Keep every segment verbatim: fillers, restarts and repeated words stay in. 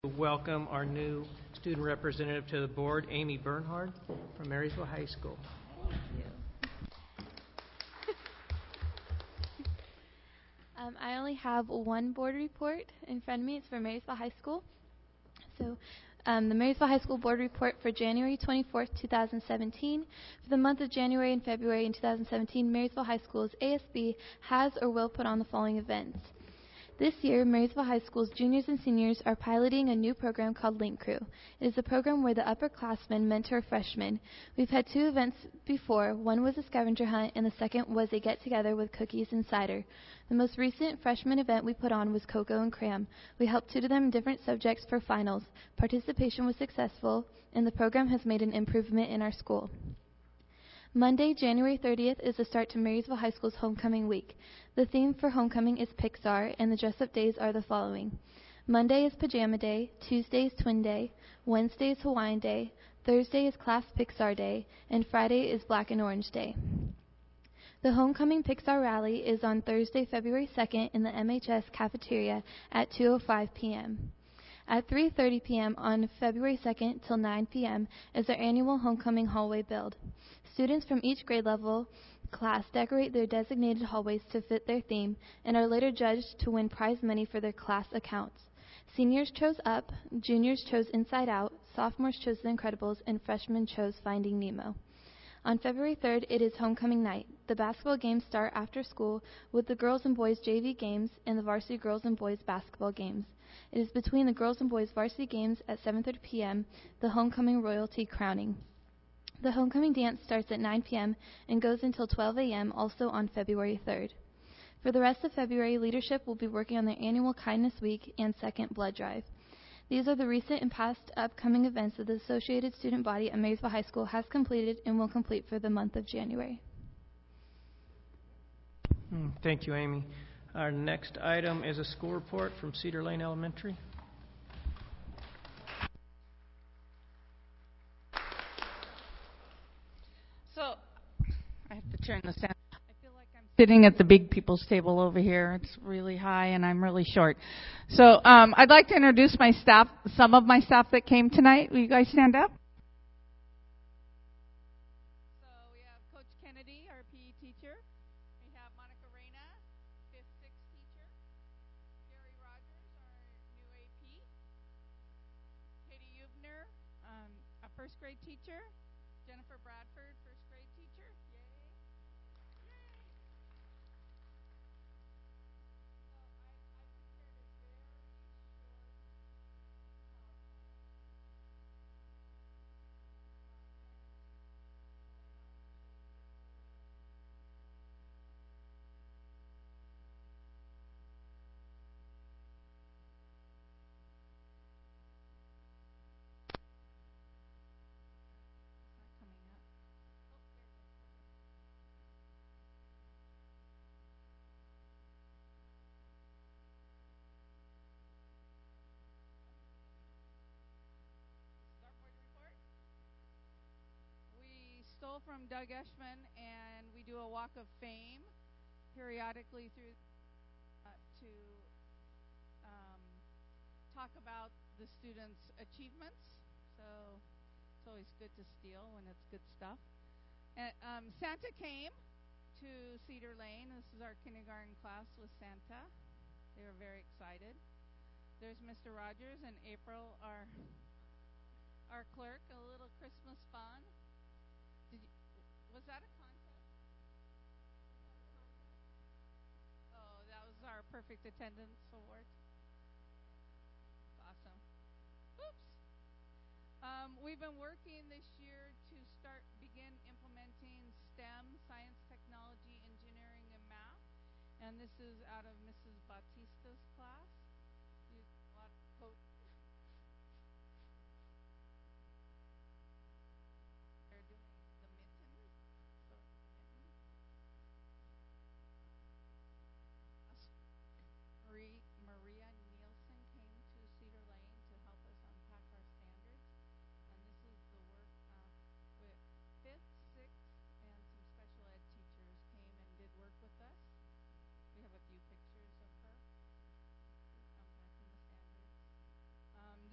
Welcome our new student representative to the board, Amy Bernhard from Marysville High School. Thank you. um, I only have one board report in front of me. It's for Marysville High School. So um, the Marysville High School board report for January twenty-fourth, two thousand seventeen. For the month of January and February in two thousand seventeen, Marysville High School's A S B has or will put on the following events. This year, Marysville High School's juniors and seniors are piloting a new program called Link Crew. It is a program where the upperclassmen mentor freshmen. We've had two events before. One was a scavenger hunt, and the second was a get-together with cookies and cider. The most recent freshman event we put on was Cocoa and Cram. We helped tutor them in different subjects for finals. Participation was successful, and the program has made an improvement in our school. Monday, January thirtieth, is the start to Marysville High School's Homecoming Week. The theme for Homecoming is Pixar, and the dress-up days are the following. Monday is Pajama Day, Tuesday is Twin Day, Wednesday is Hawaiian Day, Thursday is Class Pixar Day, and Friday is Black and Orange Day. The Homecoming Pixar Rally is on Thursday, February second in the M H S cafeteria at two oh five p.m. At three thirty p.m. on February second till nine p.m. is our annual Homecoming Hallway Build. Students from each grade level class decorate their designated hallways to fit their theme and are later judged to win prize money for their class accounts. Seniors chose Up, juniors chose Inside Out, sophomores chose The Incredibles, and freshmen chose Finding Nemo. On February third, it is Homecoming Night. The basketball games start after school with the girls and boys J V games and the varsity girls and boys basketball games. It is between the girls and boys varsity games at seven thirty p.m., the Homecoming Royalty Crowning. The homecoming dance starts at nine p.m. and goes until twelve a.m. also on February third. For the rest of February, leadership will be working on their annual Kindness Week and second blood drive. These are the recent and past upcoming events that the Associated Student Body at Marysville High School has completed and will complete for the month of January. Thank you, Amy. Our next item is a school report from Cedar Lane Elementary. So, I have to turn this down. I feel like I'm sitting at the big people's table over here. It's really high and I'm really short. So, um, I'd like to introduce my staff, some of my staff that came tonight. Will you guys stand up? So, we have Coach Kennedy, our P E teacher. We have Monica Reyna, fifth, sixth teacher. Gary Rogers, our new A P. Katie Eubner, um, a first grade teacher. Jennifer Bradford, first grade teacher. Yay. Yay. So I, I prepared a very short PowerPoint. Stole from Doug Eshman, and we do a walk of fame periodically through uh, to um, talk about the students' achievements. So it's always good to steal when it's good stuff. And, um, Santa came to Cedar Lane. This is our kindergarten class with Santa. They were very excited. There's Mister Rogers and April, our our clerk. A little Christmas fun. Did you, was that a contest? Was that a contest? Oh, that was our perfect attendance award. Awesome. Oops. Um, we've been working this year to start begin implementing STEM, science, technology, engineering, and math. And this is out of Missus Bautista's class. You, a lot of co- They're doing the mittens. So mittens. Marie, Maria Nielsen came to Cedar Lane to help us unpack our standards. And this is the work uh, with fifth, sixth, and some special ed teachers came and did work with us. We have a few pictures of her.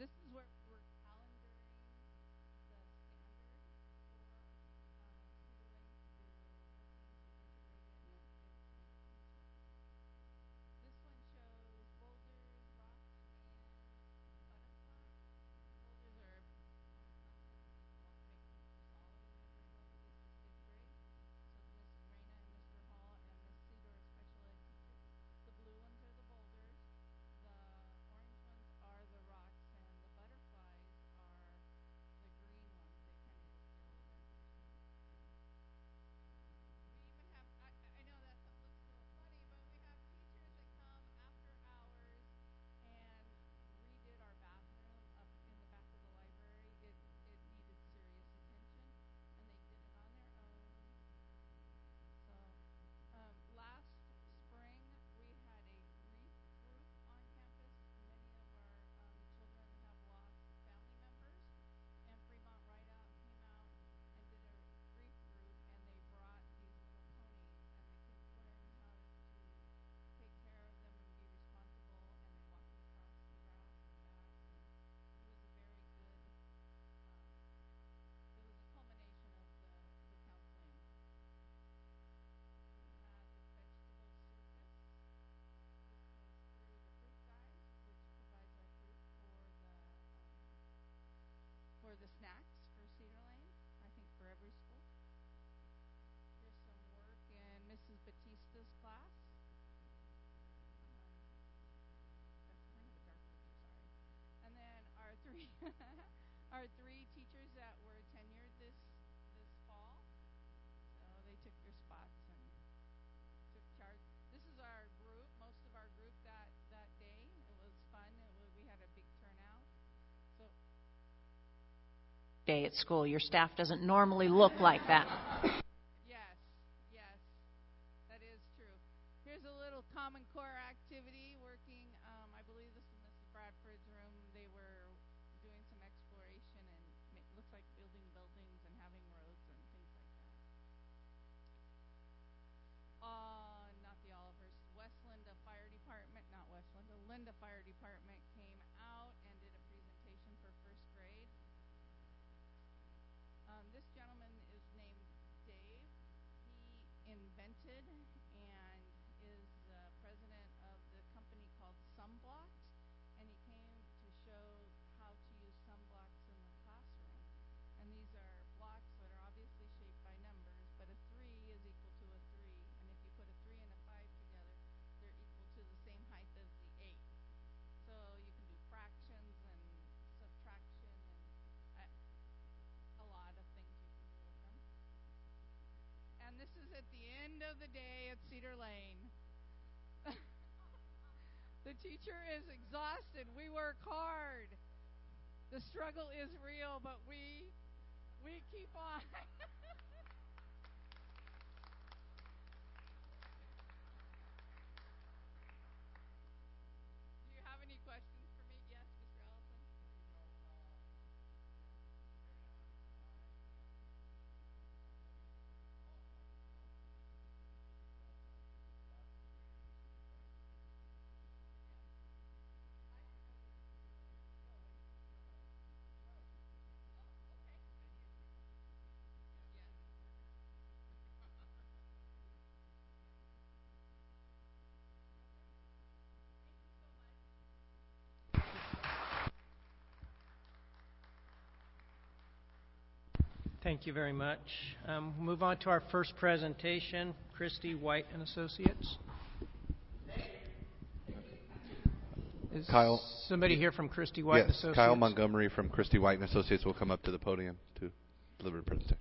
this is where we're calendaring the standard for um, Cedar Lane to working to integrate it in, into the district. This one shows boulders, rocks, and butterflies. Boulders are um, content make teachers all at elementary level. This is fifth grade. So Missus Reyna and Mister Hall and the Cedar special ed teacher. The blue ones are the boulders. The orange ones are the rocks, and the butterflies are the green ones. They kind of look yellow there. We even have, I, I know that looks a little funny, but we have teachers that come after hours and redid our bathroom up in the back of the library. It it needed serious attention, and they did it on their own. So um, last spring we had a grief group on campus. Many of our um, children have lost family members, and Fremont Rideout came out and did a grief group, and they brought these little ponies, and the kids learned how to take care of them and be responsible, and they walked them across the grass and back, and it was a very good, um, it was a culmination of the, the counseling. We had the vegetable circus. This was through the Fruit Guys, which provides our fruit for the um, for the snacks for Cedar Lane, I think for every school. Here's some work in Missus Batista's class. Um, that's kind of a dark picture, sorry. And then our three our three teachers that were tenured this this fall. So they took their spots and took charge. This is our group, most of our group that, that day. It was fun. It was, we had a big turnout. So day at school. Your staff doesn't normally look like that. yes, yes, that is true. Here's a little Common Core activity working. Um, I believe this is Missus Bradford's room. They were doing some exploration and it looks like building buildings and having roads and things like that. Uh, not the Olivers. West Linda Fire Department, not West Linda, Linda Fire Department came out and did a presentation for first grade. Um, this gentleman is named Dave. He invented and is the president of the company called Sunblocked, and he came to show how to use sunblocks in the classroom. And these are blocks that are obviously shaped by numbers, but a three is equal to a three, and if you put a three and a five together, they're equal to the same height as the eight. So you can do fractions and subtraction and uh, a lot of things you can do with them. And this is at the end of the day at Cedar Lane. The teacher is exhausted. We work hard. The struggle is real, but we we keep on. Do you have any questions for me? Yes, Mister Allison? Thank you very much. Um, we'll move on to our first presentation, Christy White and Associates. Is Kyle, somebody here from Christy White yes, and Associates? Kyle Montgomery from Christy White and Associates will come up to the podium to deliver a presentation.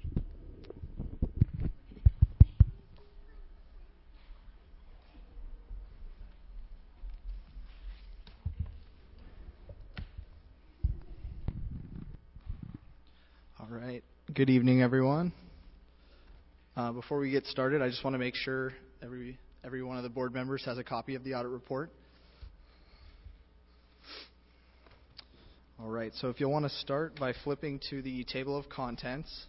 All right. Good evening, everyone. Uh, before we get started, I just want to make sure every every one of the board members has a copy of the audit report. All right. So if you'll want to start by flipping to the table of contents,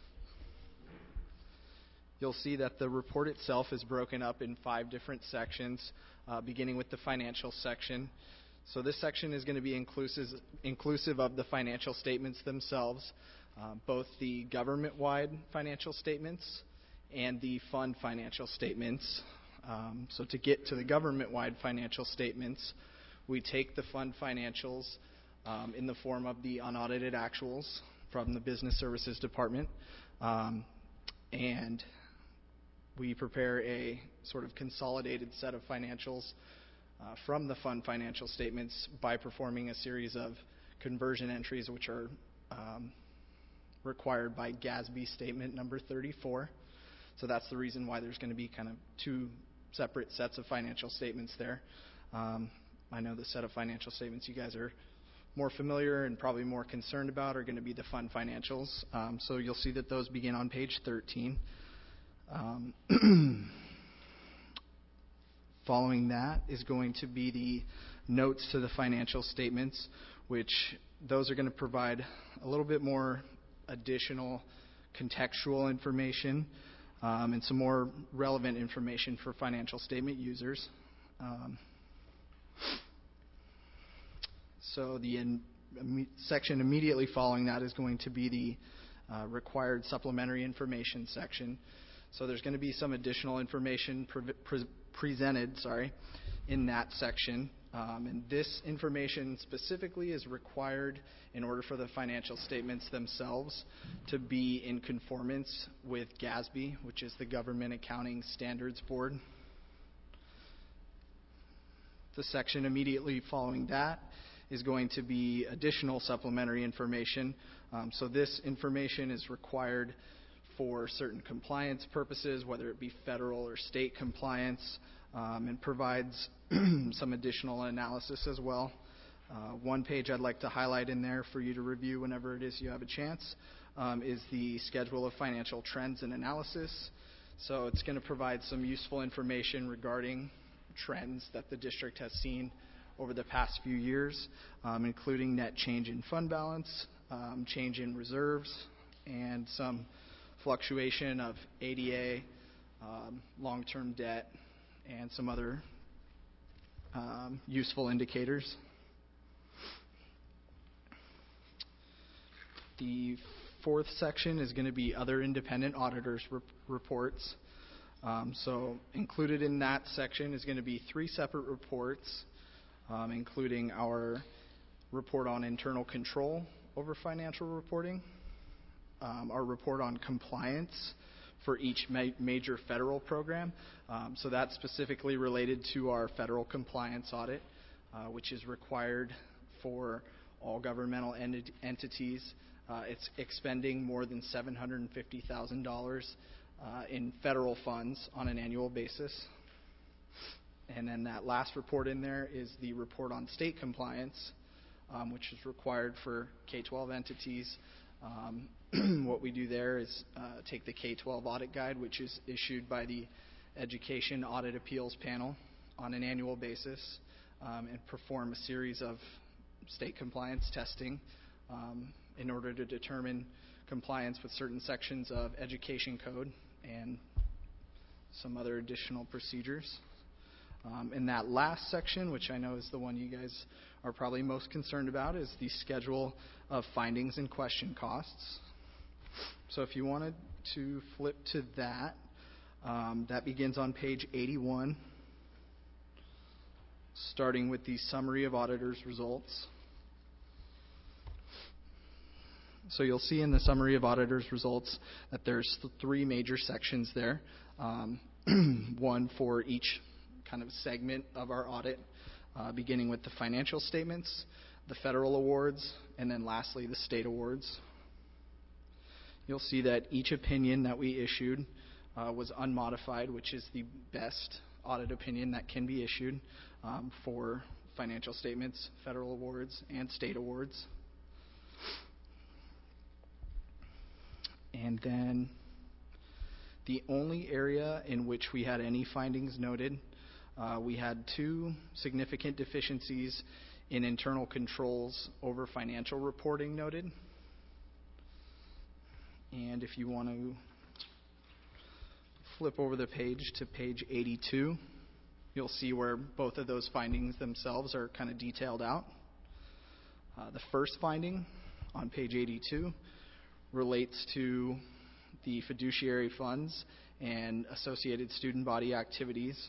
you'll see that the report itself is broken up in five different sections, uh, beginning with the financial section. So this section is going to be inclusive, inclusive of the financial statements themselves, uh, both the government-wide financial statements and the fund financial statements. Um, so to get to the government-wide financial statements, we take the fund financials um, in the form of the unaudited actuals from the Business Services Department, um, and we prepare a sort of consolidated set of financials uh, from the fund financial statements by performing a series of conversion entries, which are um, required by G A S B statement number thirty-four. So that's the reason why there's going to be kind of two separate sets of financial statements there. Um, I know the set of financial statements you guys are more familiar and probably more concerned about are going to be the fund financials. Um, so you'll see that those begin on page thirteen. Um, following that is going to be the notes to the financial statements, which those are going to provide a little bit more additional contextual information um, and some more relevant information for financial statement users. Um, so the in, imme- section immediately following that is going to be the uh, required supplementary information section. So there's going to be some additional information pre- pre- presented, sorry, in that section. Um, and this information specifically is required in order for the financial statements themselves to be in conformance with G A S B, which is the Government Accounting Standards Board. The section immediately following that is going to be additional supplementary information. Um, so this information is required for certain compliance purposes, whether it be federal or state compliance, um, and provides some additional analysis as well. Uh, one page I'd like to highlight in there for you to review whenever it is you have a chance um, is the Schedule of Financial Trends and Analysis. So it's going to provide some useful information regarding trends that the district has seen over the past few years, um, including net change in fund balance, um, change in reserves, and some fluctuation of A D A, um, long-term debt, and some other um, useful indicators. The fourth section is going to be other independent auditors' rep- reports. Um, so included in that section is going to be three separate reports, um, including our report on internal control over financial reporting, Um, our report on compliance for each ma- major federal program. Um, so that's specifically related to our federal compliance audit, uh, which is required for all governmental ent- entities. Uh, it's expending more than seven hundred fifty thousand dollars uh, in federal funds on an annual basis. And then that last report in there is the report on state compliance, um, which is required for K twelve entities. Um, what we do there is uh, take the K twelve audit guide, which is issued by the Education Audit Appeals Panel on an annual basis, um, and perform a series of state compliance testing um, in order to determine compliance with certain sections of Education Code and some other additional procedures. Um, and that last section, which I know is the one you guys are probably most concerned about, is the schedule of findings and question costs. So if you wanted to flip to that, um, that begins on page eighty-one, starting with the summary of auditors' results. So you'll see in the summary of auditors' results that there's th- three major sections there, um, one for each kind of segment of our audit, uh, beginning with the financial statements, the federal awards, and then lastly the state awards. You'll see that each opinion that we issued uh, was unmodified, which is the best audit opinion that can be issued um, for financial statements, federal awards, and state awards. And then the only area in which we had any findings noted, uh, we had two significant deficiencies in internal controls over financial reporting noted. And if you want to flip over the page to page eighty-two, you'll see where both of those findings themselves are kind of detailed out. Uh, the first finding on page eighty-two relates to the fiduciary funds and associated student body activities.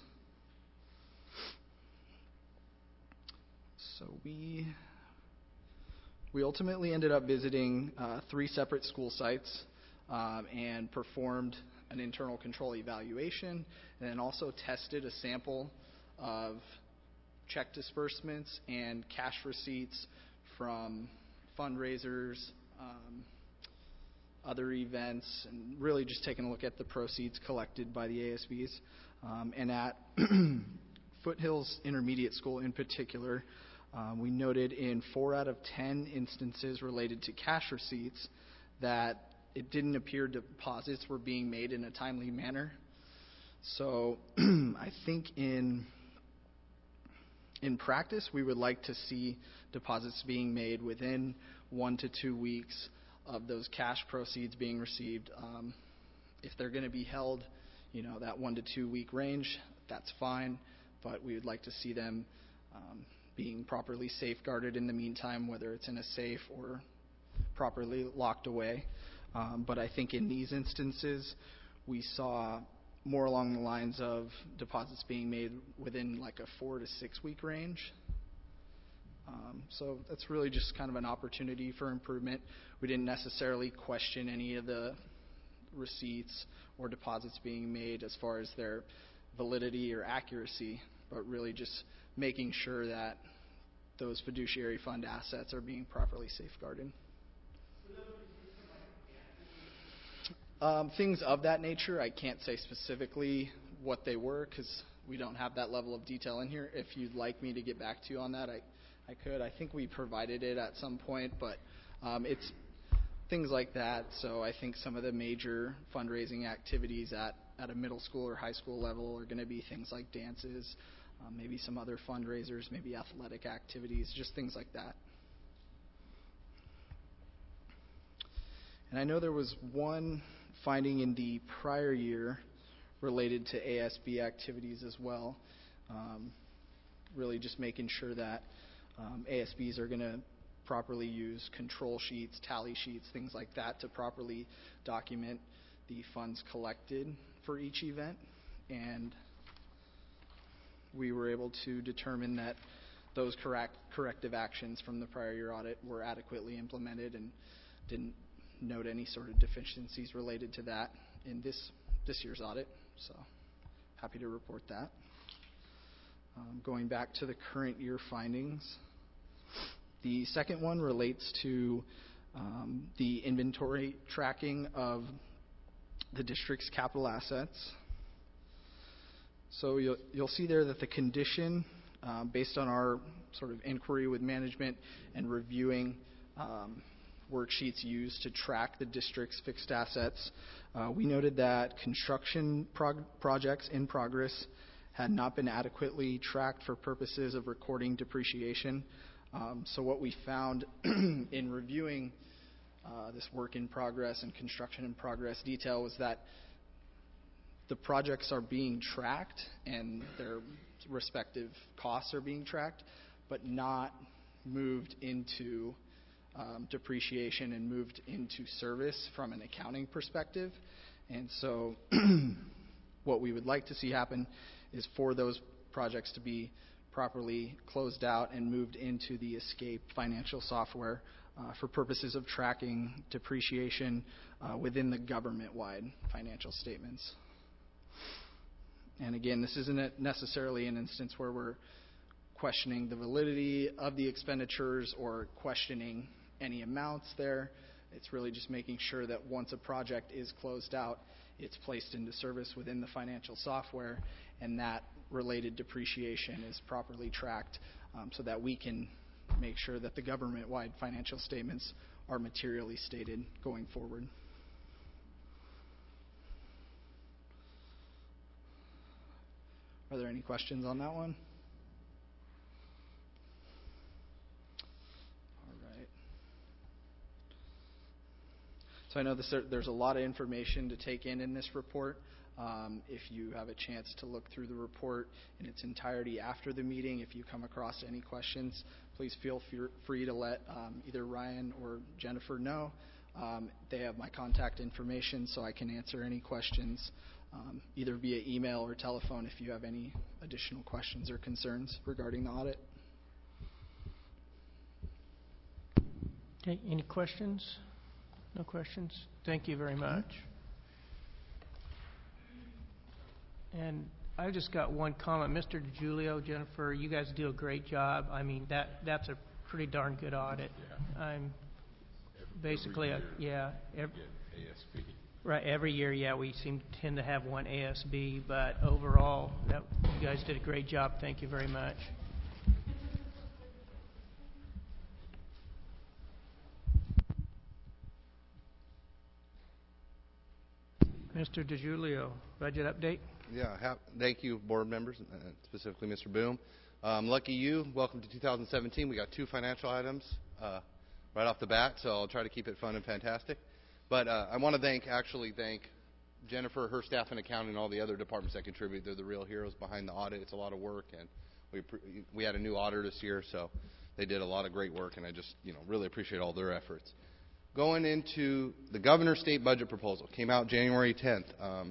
So we we ultimately ended up visiting uh, three separate school sites um, and performed an internal control evaluation, and then also tested a sample of check disbursements and cash receipts from fundraisers, um, other events, and really just taking a look at the proceeds collected by the A S Bs. Um, and at Foothills Intermediate School in particular, um, we noted in four out of ten instances related to cash receipts that it didn't appear deposits were being made in a timely manner. So I think in in practice, we would like to see deposits being made within one to two weeks of those cash proceeds being received. Um, if they're going to be held, you know, that one to two week range, that's fine, but we would like to see them um, being properly safeguarded in the meantime, whether it's in a safe or properly locked away. Um, but I think in these instances, we saw more along the lines of deposits being made within like a four to six week range. Um, so that's really just kind of an opportunity for improvement. We didn't necessarily question any of the receipts or deposits being made as far as their validity or accuracy, but really just making sure that those fiduciary fund assets are being properly safeguarded. Um, things of that nature, I can't say specifically what they were because we don't have that level of detail in here. If you'd like me to get back to you on that, I, I could. I think we provided it at some point, but um, it's things like that. So I think some of the major fundraising activities at, at a middle school or high school level are going to be things like dances, um, maybe some other fundraisers, maybe athletic activities, just things like that. And I know there was one finding in the prior year related to A S B activities as well. Um, really just making sure that um, A S Bs are going to properly use control sheets, tally sheets, things like that to properly document the funds collected for each event. And we were able to determine that those correct, corrective actions from the prior year audit were adequately implemented and didn't note any sort of deficiencies related to that in this this year's audit. So happy to report that. Um, going back to the current year findings, the second one relates to um, the inventory tracking of the district's capital assets. So you'll, you'll see there that the condition, um, based on our sort of inquiry with management and reviewing um, worksheets used to track the district's fixed assets, uh, we noted that construction prog- projects in progress had not been adequately tracked for purposes of recording depreciation. Um, so what we found in reviewing uh, this work in progress and construction in progress detail was that the projects are being tracked and their respective costs are being tracked, but not moved into Um, depreciation and moved into service from an accounting perspective. And so what we would like to see happen is for those projects to be properly closed out and moved into the Escape financial software uh, for purposes of tracking depreciation uh, within the government-wide financial statements. And again, this isn't necessarily an instance where we're questioning the validity of the expenditures or questioning any amounts there. It's really just making sure that once a project is closed out, it's placed into service within the financial software, and that related depreciation is properly tracked um, so that we can make sure that the government-wide financial statements are materially stated going forward. Are there any questions on that one? So I know this, there's a lot of information to take in in this report. Um, if you have a chance to look through the report in its entirety after the meeting, if you come across any questions, please feel f- free to let um, either Ryan or Jennifer know. Um, they have my contact information, so I can answer any questions um, either via email or telephone if you have any additional questions or concerns regarding the audit. Okay, any questions? No questions? Thank you very much. And I just got one comment. Mister DiGiulio, Jennifer, you guys do a great job. I mean, that that's a pretty darn good audit. Yeah. I'm basically, a, yeah. Every, A S B. Right, every year, yeah, we seem to tend to have one A S B, but overall, that, you guys did a great job. Thank you very much. Mister DiGiulio, budget update. Yeah, ha- thank you, board members, uh, specifically Mister Boom. Um, lucky you. Welcome to two thousand seventeen. We got two financial items uh, right off the bat, so I'll try to keep it fun and fantastic. But uh, I want to thank, actually thank Jennifer, her staff in accounting, and all the other departments that contribute. They're the real heroes behind the audit. It's a lot of work, and we pre- we had a new auditor this year, so they did a lot of great work, and I just you know really appreciate all their efforts. Going into the governor's state budget proposal, came out January tenth. Um,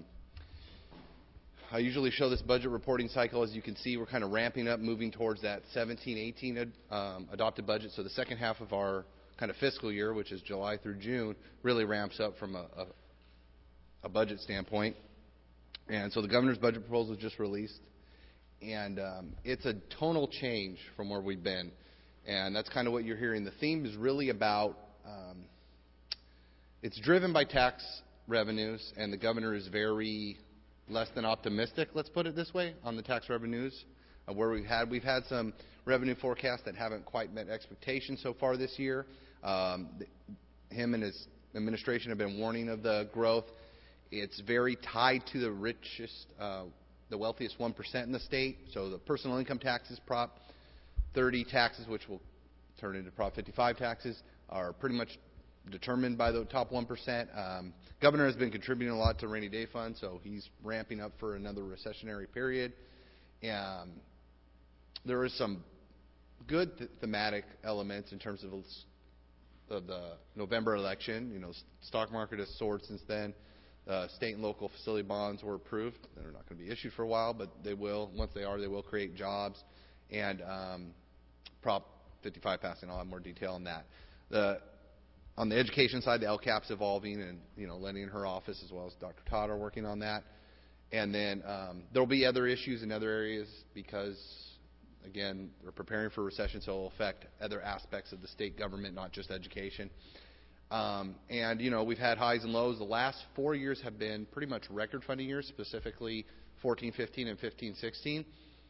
I usually show this budget reporting cycle. As you can see, we're kind of ramping up, moving towards that seventeen eighteen ad, um, adopted budget. So the second half of our kind of fiscal year, which is July through June, really ramps up from a, a, a budget standpoint. And so the governor's budget proposal was just released. And um, it's a tonal change from where we've been. And that's kind of what you're hearing. The theme is really about... Um, It's driven by tax revenues, and the governor is very less than optimistic, let's put it this way, on the tax revenues. Uh, where we've had we've had some revenue forecasts that haven't quite met expectations so far this year. Um, th- him and his administration have been warning of the growth. It's very tied to the richest, uh, the wealthiest one percent in the state. So the personal income taxes, Prop thirty taxes, which will turn into Prop fifty-five taxes, are pretty much determined by the top one percent. Um, governor has been contributing a lot to rainy day fund, so he's ramping up for another recessionary period. Um, there is some good th- thematic elements in terms of, of the November election. You know, stock market has soared since then. Uh, state and local facility bonds were approved. They're not going to be issued for a while, but they will. Once they are, they will create jobs. And um, Prop fifty-five passing, I'll have more detail on that. The On the education side, the L CAP's evolving, and you know, Lenny in her office as well as Doctor Todd are working on that. And then um, there will be other issues in other areas because, again, we're preparing for a recession, so it will affect other aspects of the state government, not just education. Um, and you know, we've had highs and lows. The last four years have been pretty much record funding years, specifically fourteen fifteen and fifteen sixteen.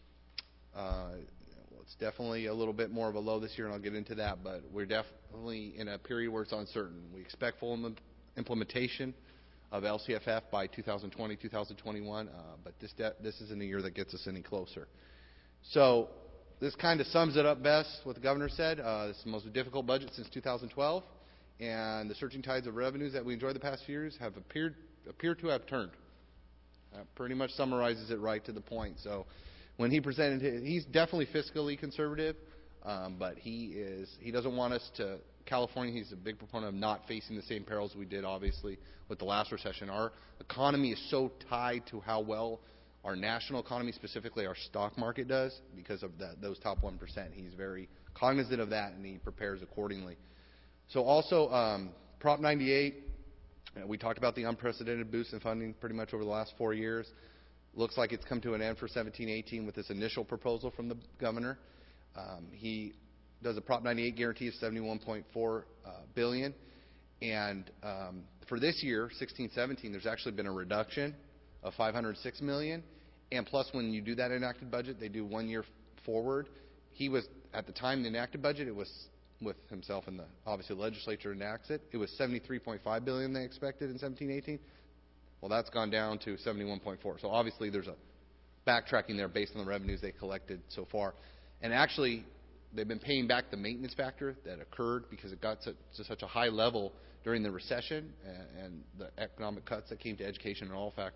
Uh, It's definitely a little bit more of a low this year, and I'll get into that, but we're definitely in a period where it's uncertain. We expect full im- implementation of L C F F by two thousand twenty, two thousand twenty-one, uh, but this de- this isn't a year that gets us any closer. So this kind of sums it up best, what the governor said. Uh, this is the most difficult budget since two thousand twelve, and the surging tides of revenues that we enjoyed the past few years have appeared appear to have turned. That pretty much summarizes it right to the point. So when he presented it, he's definitely fiscally conservative, um, but he is he doesn't want us to, California, he's a big proponent of not facing the same perils we did, obviously, with the last recession. Our economy is so tied to how well our national economy, specifically our stock market, does because of that, those top one percent. He's very cognizant of that, and he prepares accordingly. So also, um, Prop ninety-eight, uh, we talked about the unprecedented boost in funding pretty much over the last four years. Looks like it's come to an end for seventeen eighteen with this initial proposal from the governor. Um, he does a Prop ninety-eight guarantee of seventy-one point four uh, billion dollars, and um, for this year, sixteen seventeen, there's actually been a reduction of five hundred six million dollars. And plus, when you do that enacted budget, they do one year forward. He was at the time the enacted budget, it was with himself and the obviously the legislature enacts it. It was seventy-three point five billion dollars they expected in seventeen eighteen. Well, that's gone down to seventy-one point four. So obviously there's a backtracking there based on the revenues they collected so far. And actually, they've been paying back the maintenance factor that occurred because it got to, to such a high level during the recession and, and the economic cuts that came to education and all factors.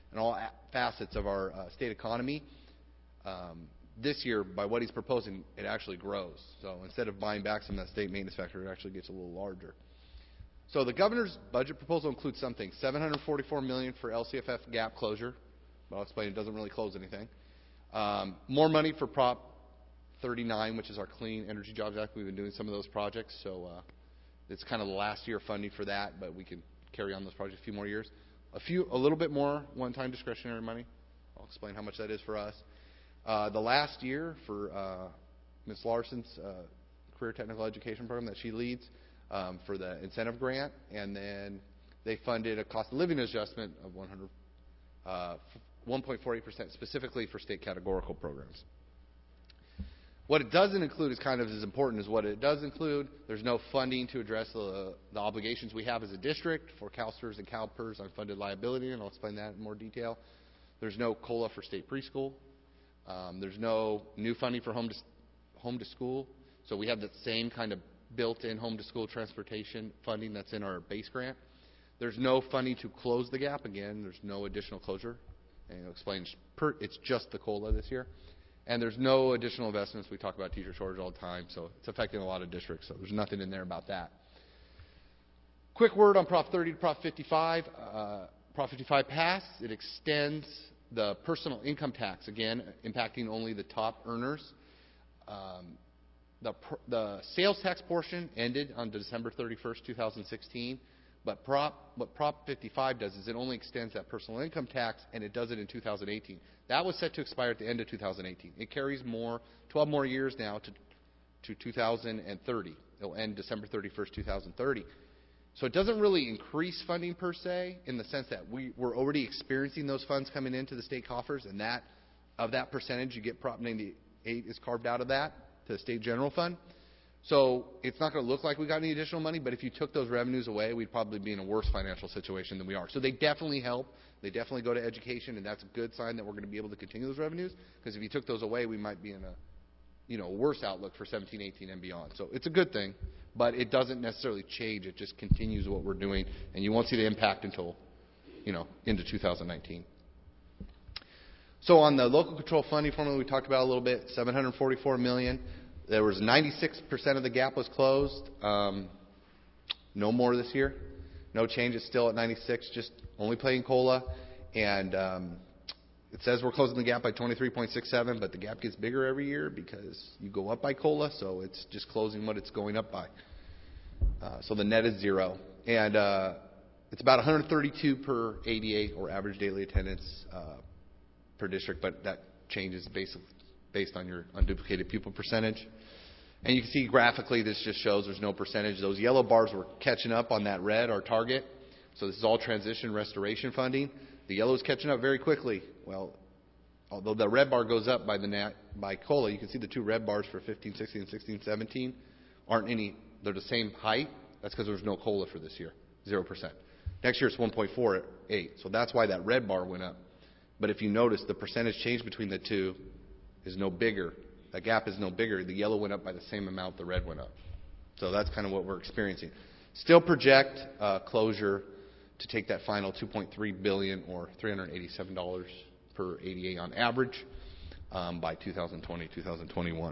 and all a- facets of our uh, state economy. Um, this year, by what he's proposing, it actually grows. So instead of buying back some of that state maintenance factor, it actually gets a little larger. So the governor's budget proposal includes something: seven hundred forty-four million dollars for L C F F gap closure. But I'll explain, it doesn't really close anything. Um, more money for Prop thirty-nine, which is our Clean Energy Jobs Act. We've been doing some of those projects, so uh, it's kind of the last year of funding for that, but we can carry on those projects a few more years. A few, a little bit more one-time discretionary money. I'll explain how much that is for us. Uh, the last year for uh, Miz Larson's uh, career technical education program that she leads um, for the incentive grant, and then they funded a cost of living adjustment of one hundred, uh, one point four eight percent specifically for state categorical programs. What it doesn't include is kind of as important as what it does include. There's no funding to address the, the obligations we have as a district for CalSTRS and CalPERS on funded liability, and I'll explain that in more detail. There's no COLA for state preschool. Um, there's no new funding for home to, home to school. So we have the same kind of built-in home to school transportation funding that's in our base grant. There's no funding to close the gap. Again, there's no additional closure. And I'll explain, per, it's just the COLA this year. And there's no additional investments. We talk about teacher shortage all the time, so it's affecting a lot of districts, so there's nothing in there about that. Quick word on Prop thirty to Prop fifty-five. Uh, Prop fifty-five passed. It extends the personal income tax, again, impacting only the top earners. Um, the, the sales tax portion ended on December thirty-first, two thousand sixteen. But Prop, what Prop fifty-five does is it only extends that personal income tax, and it does it in two thousand eighteen. That was set to expire at the end of two thousand eighteen. It carries more, twelve more years now to, to two thousand thirty. It'll end December thirty-first, two thousand thirty. So it doesn't really increase funding per se, in the sense that we, we're already experiencing those funds coming into the state coffers, and that of that percentage you get Prop ninety-eight is carved out of that to the state general fund. So it's not going to look like we got any additional money, but if you took those revenues away, we'd probably be in a worse financial situation than we are. So they definitely help. They definitely go to education, and that's a good sign that we're going to be able to continue those revenues, because if you took those away, we might be in a, you know, worse outlook for seventeen, eighteen, and beyond. So it's a good thing, but it doesn't necessarily change. It just continues what we're doing, and you won't see the impact until, you know, into two thousand nineteen. So on the local control funding formula we talked about a little bit, seven hundred forty-four million dollars. There was ninety-six percent of the gap was closed. Um, no more this year. No changes, still at ninety-six, just only playing COLA. And um, it says we're closing the gap by twenty-three point six seven, but the gap gets bigger every year because you go up by COLA, so it's just closing what it's going up by. Uh, so the net is zero. And uh, it's about one hundred thirty-two per A D A, or average daily attendance, uh, per district, but that changes basically based on your unduplicated pupil percentage. And you can see graphically this just shows there's no percentage. Those yellow bars were catching up on that red, our target. So this is all transition restoration funding. The yellow is catching up very quickly. Well, although the red bar goes up by the nat, by COLA, you can see the two red bars for fifteen, sixteen, and sixteen, seventeen aren't any, they're the same height. That's because there's no COLA for this year, zero percent. Next year it's one point four eight, so that's why that red bar went up. But if you notice, the percentage change between the two is no bigger. That gap is no bigger. The yellow went up by the same amount the red went up. So that's kind of what we're experiencing. Still project uh, closure to take that final two point three billion dollars or three hundred eighty-seven dollars per A D A on average um, by two thousand twenty, two thousand twenty-one.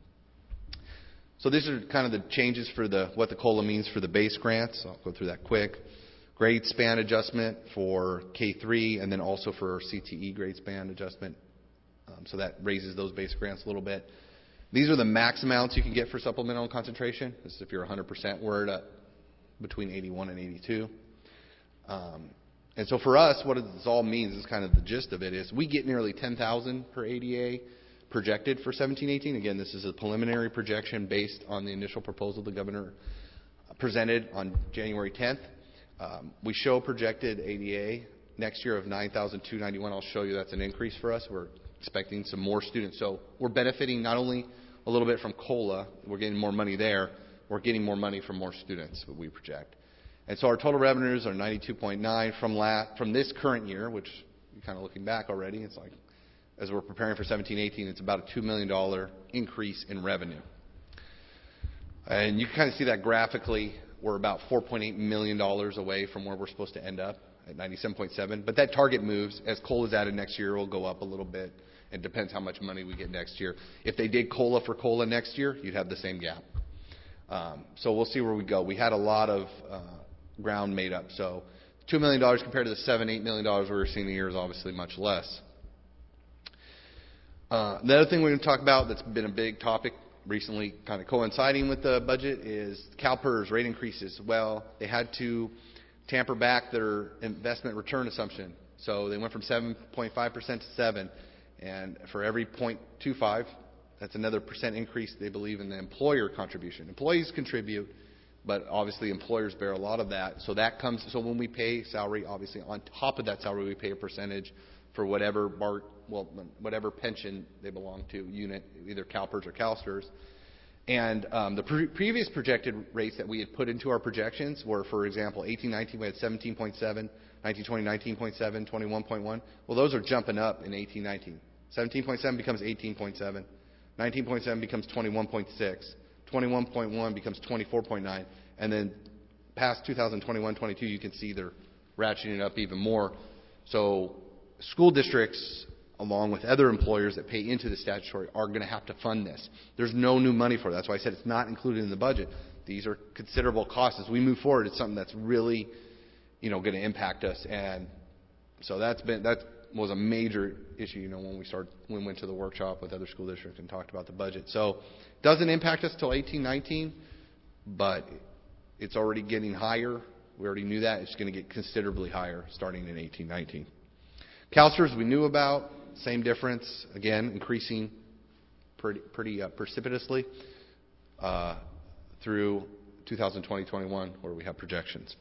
So these are kind of the changes for the what the COLA means for the base grants. I'll go through that quick. Grade span adjustment for K three, and then also for C T E grade span adjustment. Um, so that raises those base grants a little bit. These are the max amounts you can get for supplemental and concentration. This is if you're one hundred percent. We're at between eighty-one and eighty-two. Um, and so for us, what this all means is kind of the gist of it is we get nearly ten thousand per A D A projected for seventeen eighteen. Again, this is a preliminary projection based on the initial proposal the governor presented on January tenth. Um, we show projected A D A next year of nine thousand two hundred ninety-one. I'll show you that's an increase for us. We're expecting some more students. So we're benefiting not only a little bit from COLA, we're getting more money there, we're getting more money from more students, what we project. And so our total revenues are ninety-two point nine from la- from this current year, which you're kind of looking back already. It's like, as we're preparing for seventeen eighteen, it's about a two million dollars increase in revenue. And you can kind of see that graphically. We're about four point eight million dollars away from where we're supposed to end up at ninety-seven point seven. But that target moves. As COLA is added next year, it will go up a little bit. It depends how much money we get next year. If they did COLA for COLA next year, you'd have the same gap. Um, so we'll see where we go. We had a lot of uh, ground made up. So two million dollars compared to the seven, eight million dollars we were seeing a year is obviously much less. Uh, the other thing we're going to talk about that's been a big topic recently, kind of coinciding with the budget, is CalPERS rate increases. Well, they had to tamper back their investment return assumption. So they went from seven point five percent to seven. And for every zero point two five, that's another percent increase, they believe, in the employer contribution. Employees contribute, but obviously employers bear a lot of that. So that comes, so when we pay salary, obviously on top of that salary, we pay a percentage for whatever bar, well, whatever pension they belong to, unit, either CalPERS or CalSTRS. And um, the pre- previous projected rates that we had put into our projections were, for example, eighteen nineteen we had seventeen point seven, nineteen twenty nineteen point seven, twenty-one point one. Well, those are jumping up in eighteen nineteen. seventeen point seven becomes eighteen point seven. nineteen point seven becomes twenty-one point six. twenty-one point one becomes twenty-four point nine. And then past two thousand twenty-one twenty-two, you can see they're ratcheting it up even more. So school districts, along with other employers that pay into the statutory, are going to have to fund this. There's no new money for it. That's why I said it's not included in the budget. These are considerable costs. As we move forward, it's something that's really, you know, going to impact us. And so that's been that was a major issue, you know, when we started, when we went to the workshop with other school districts and talked about the budget. So it doesn't impact us till eighteen nineteen, but it's already getting higher. We already knew that. It's going to get considerably higher starting in eighteen nineteen. CalSTRS we knew about, same difference, again, increasing pretty, pretty uh, precipitously uh, through two thousand twenty twenty-one, where we have projections.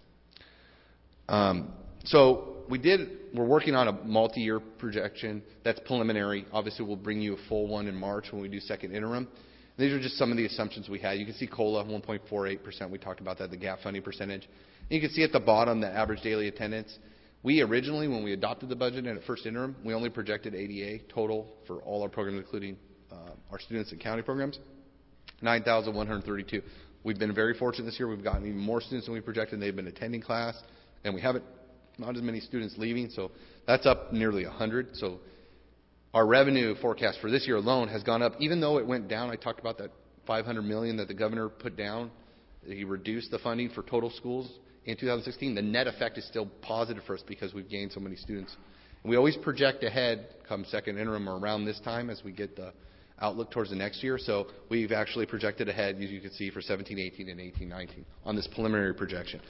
Um, so we did, we're working on a multi-year projection that's preliminary. Obviously, we'll bring you a full one in March when we do second interim. These are just some of the assumptions we had. You can see COLA, one point four eight percent. We talked about that, the gap funding percentage. And you can see at the bottom the average daily attendance. We originally, when we adopted the budget and at first interim, we only projected A D A total for all our programs, including uh, our students and county programs, nine thousand one hundred thirty-two. We've been very fortunate this year. We've gotten even more students than we projected. They've been attending class, and we haven't, not as many students leaving, so that's up nearly one hundred. So our revenue forecast for this year alone has gone up, even though it went down. I talked about that five hundred million dollars that the governor put down. He reduced the funding for total schools in two thousand sixteen. The net effect is still positive for us because we've gained so many students. And we always project ahead come second interim or around this time as we get the outlook towards the next year. So we've actually projected ahead, as you can see, for seventeen eighteen and eighteen nineteen on this preliminary projection.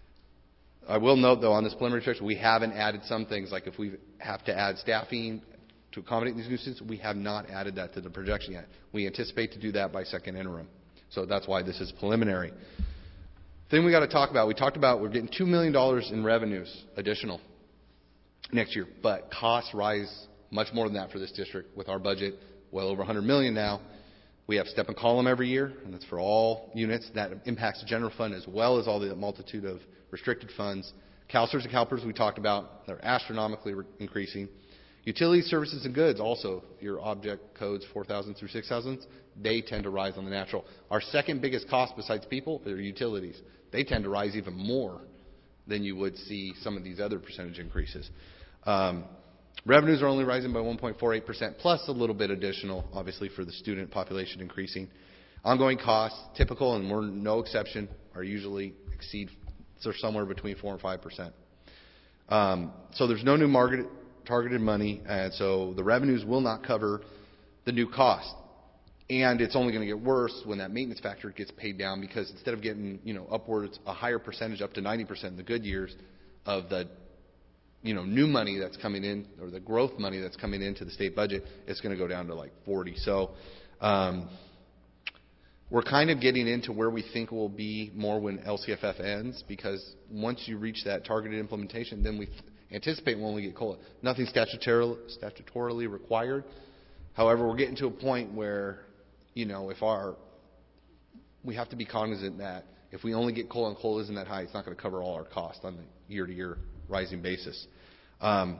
I will note, though, on this preliminary projection, we haven't added some things, like if we have to add staffing to accommodate these new students, we have not added that to the projection yet. We anticipate to do that by second interim. So that's why this is preliminary. Thing we got to talk about, we talked about we're getting two million dollars in revenues additional next year, but costs rise much more than that for this district with our budget, well over one hundred million dollars now. We have step and column every year, and that's for all units. That impacts the general fund as well as all the multitude of restricted funds. CalSTRS and CalPERS we talked about, they're astronomically re- increasing. Utility services and goods also, your object codes four thousand through six thousand, they tend to rise on the natural. Our second biggest cost besides people are utilities. They tend to rise even more than you would see some of these other percentage increases. Um, revenues are only rising by one point four eight percent, plus a little bit additional, obviously, for the student population increasing. Ongoing costs, typical, and we're no exception, are usually exceed, so somewhere between four and five percent. Um, so there's no new market, targeted money, and so the revenues will not cover the new cost. And it's only going to get worse when that maintenance factor gets paid down, because instead of getting, you know, upwards a higher percentage, up to ninety percent in the good years of the, you know, new money that's coming in, or the growth money that's coming into the state budget, it's going to go down to like forty. So um, we're kind of getting into where we think we'll be more when L C F F ends, because once you reach that targeted implementation, then we th- anticipate when we get COLA. Nothing statutorily, statutorily required. However, we're getting to a point where, you know, if our, we have to be cognizant that if we only get COLA and COLA isn't that high, it's not going to cover all our costs on the year-to-year rising basis. Um,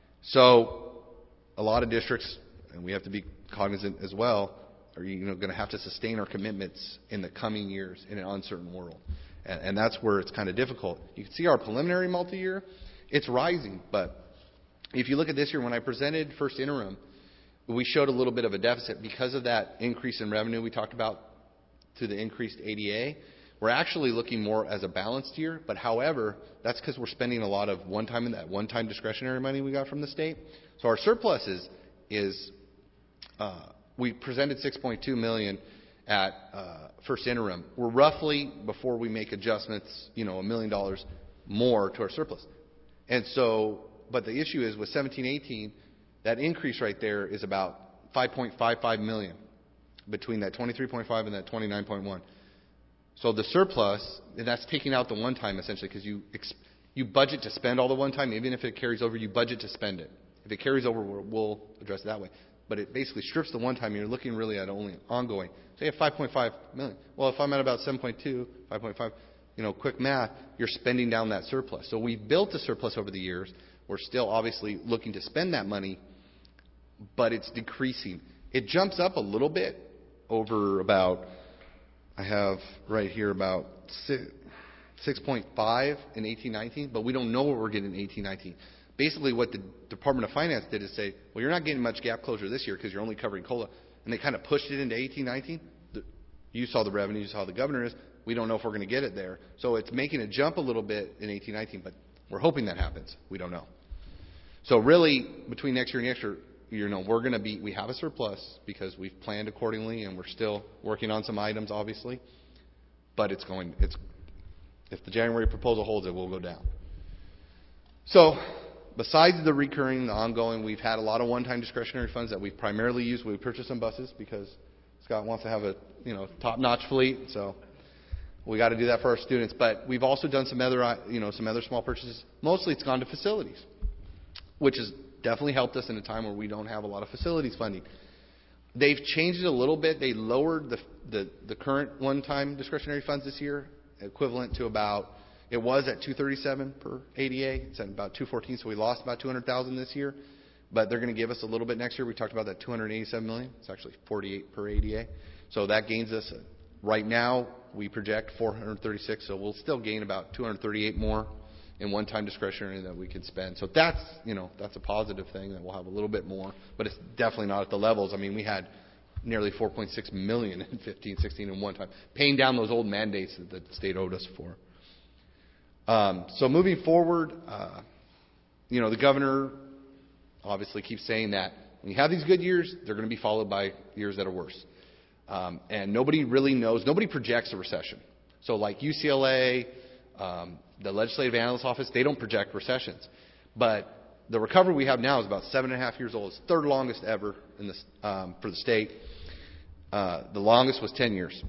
so a lot of districts, and we have to be cognizant as well, are, you know, going to have to sustain our commitments in the coming years in an uncertain world. And, and that's where it's kind of difficult. You can see our preliminary multi-year it's rising. But if you look at this year, when I presented first interim, we showed a little bit of a deficit because of that increase in revenue we talked about to the increased A D A. We're actually looking more as a balanced year, but however, that's because we're spending a lot of one-time in that one-time discretionary money we got from the state. So our surplus is, is uh, we presented six point two million dollars at uh, first interim. We're roughly, before we make adjustments, you know, a million dollars more to our surplus. And so, but the issue is with seventeen eighteen, that increase right there is about five point five five million dollars between that twenty-three point five and that twenty-nine point one. So the surplus, and that's taking out the one-time essentially, because you ex- you budget to spend all the one-time, even if it carries over, you budget to spend it. If it carries over, we'll, we'll address it that way. But it basically strips the one-time, and you're looking really at only ongoing. So you have five point five million. Well, if I'm at about seven point two, five point five, you know, quick math, you're spending down that surplus. So we've built a surplus over the years. We're still obviously looking to spend that money, but it's decreasing. It jumps up a little bit over about, I have right here about six point five in eighteen nineteen, but we don't know what we're getting in eighteen nineteen. Basically, what the Department of Finance did is say, well, you're not getting much gap closure this year because you're only covering COLA. And they kind of pushed it into eighteen nineteen. The, you saw the revenue, you saw the governor is. We don't know if we're going to get it there. So it's making a jump a little bit in eighteen nineteen, but we're hoping that happens. We don't know. So really, between next year and next year, you know, we're going to be, we have a surplus because we've planned accordingly, and we're still working on some items, obviously. But it's going, it's, if the January proposal holds, it will go down. So, besides the recurring, the ongoing, we've had a lot of one-time discretionary funds that we've primarily used. We purchased some buses because Scott wants to have a, you know, top-notch fleet, so we got to do that for our students. But we've also done some other, you know, some other small purchases. Mostly it's gone to facilities, which has definitely helped us in a time where we don't have a lot of facilities funding. They've changed it a little bit. They lowered the the, the current one-time discretionary funds this year, equivalent to about, it was at two thirty-seven per A D A. It's at about two fourteen, so we lost about two hundred thousand this year. But they're going to give us a little bit next year. We talked about that two hundred eighty-seven million. It's actually forty-eight per A D A. So that gains us, right now, we project four hundred thirty-six. So we'll still gain about two hundred thirty-eight more in one-time discretionary that we can spend. So that's, you know, that's a positive thing, that we'll have a little bit more, but it's definitely not at the levels. I mean, we had nearly four point six million in fifteen sixteen in one time, paying down those old mandates that the state owed us for. Um, so moving forward, uh, you know, the governor obviously keeps saying that when you have these good years, they're going to be followed by years that are worse. Um, and nobody really knows, nobody projects a recession. So like U C L A, um, the Legislative Analyst Office, they don't project recessions. But the recovery we have now is about seven and a half years old. It's third longest ever in this, um, for the state. Uh, the longest was ten years.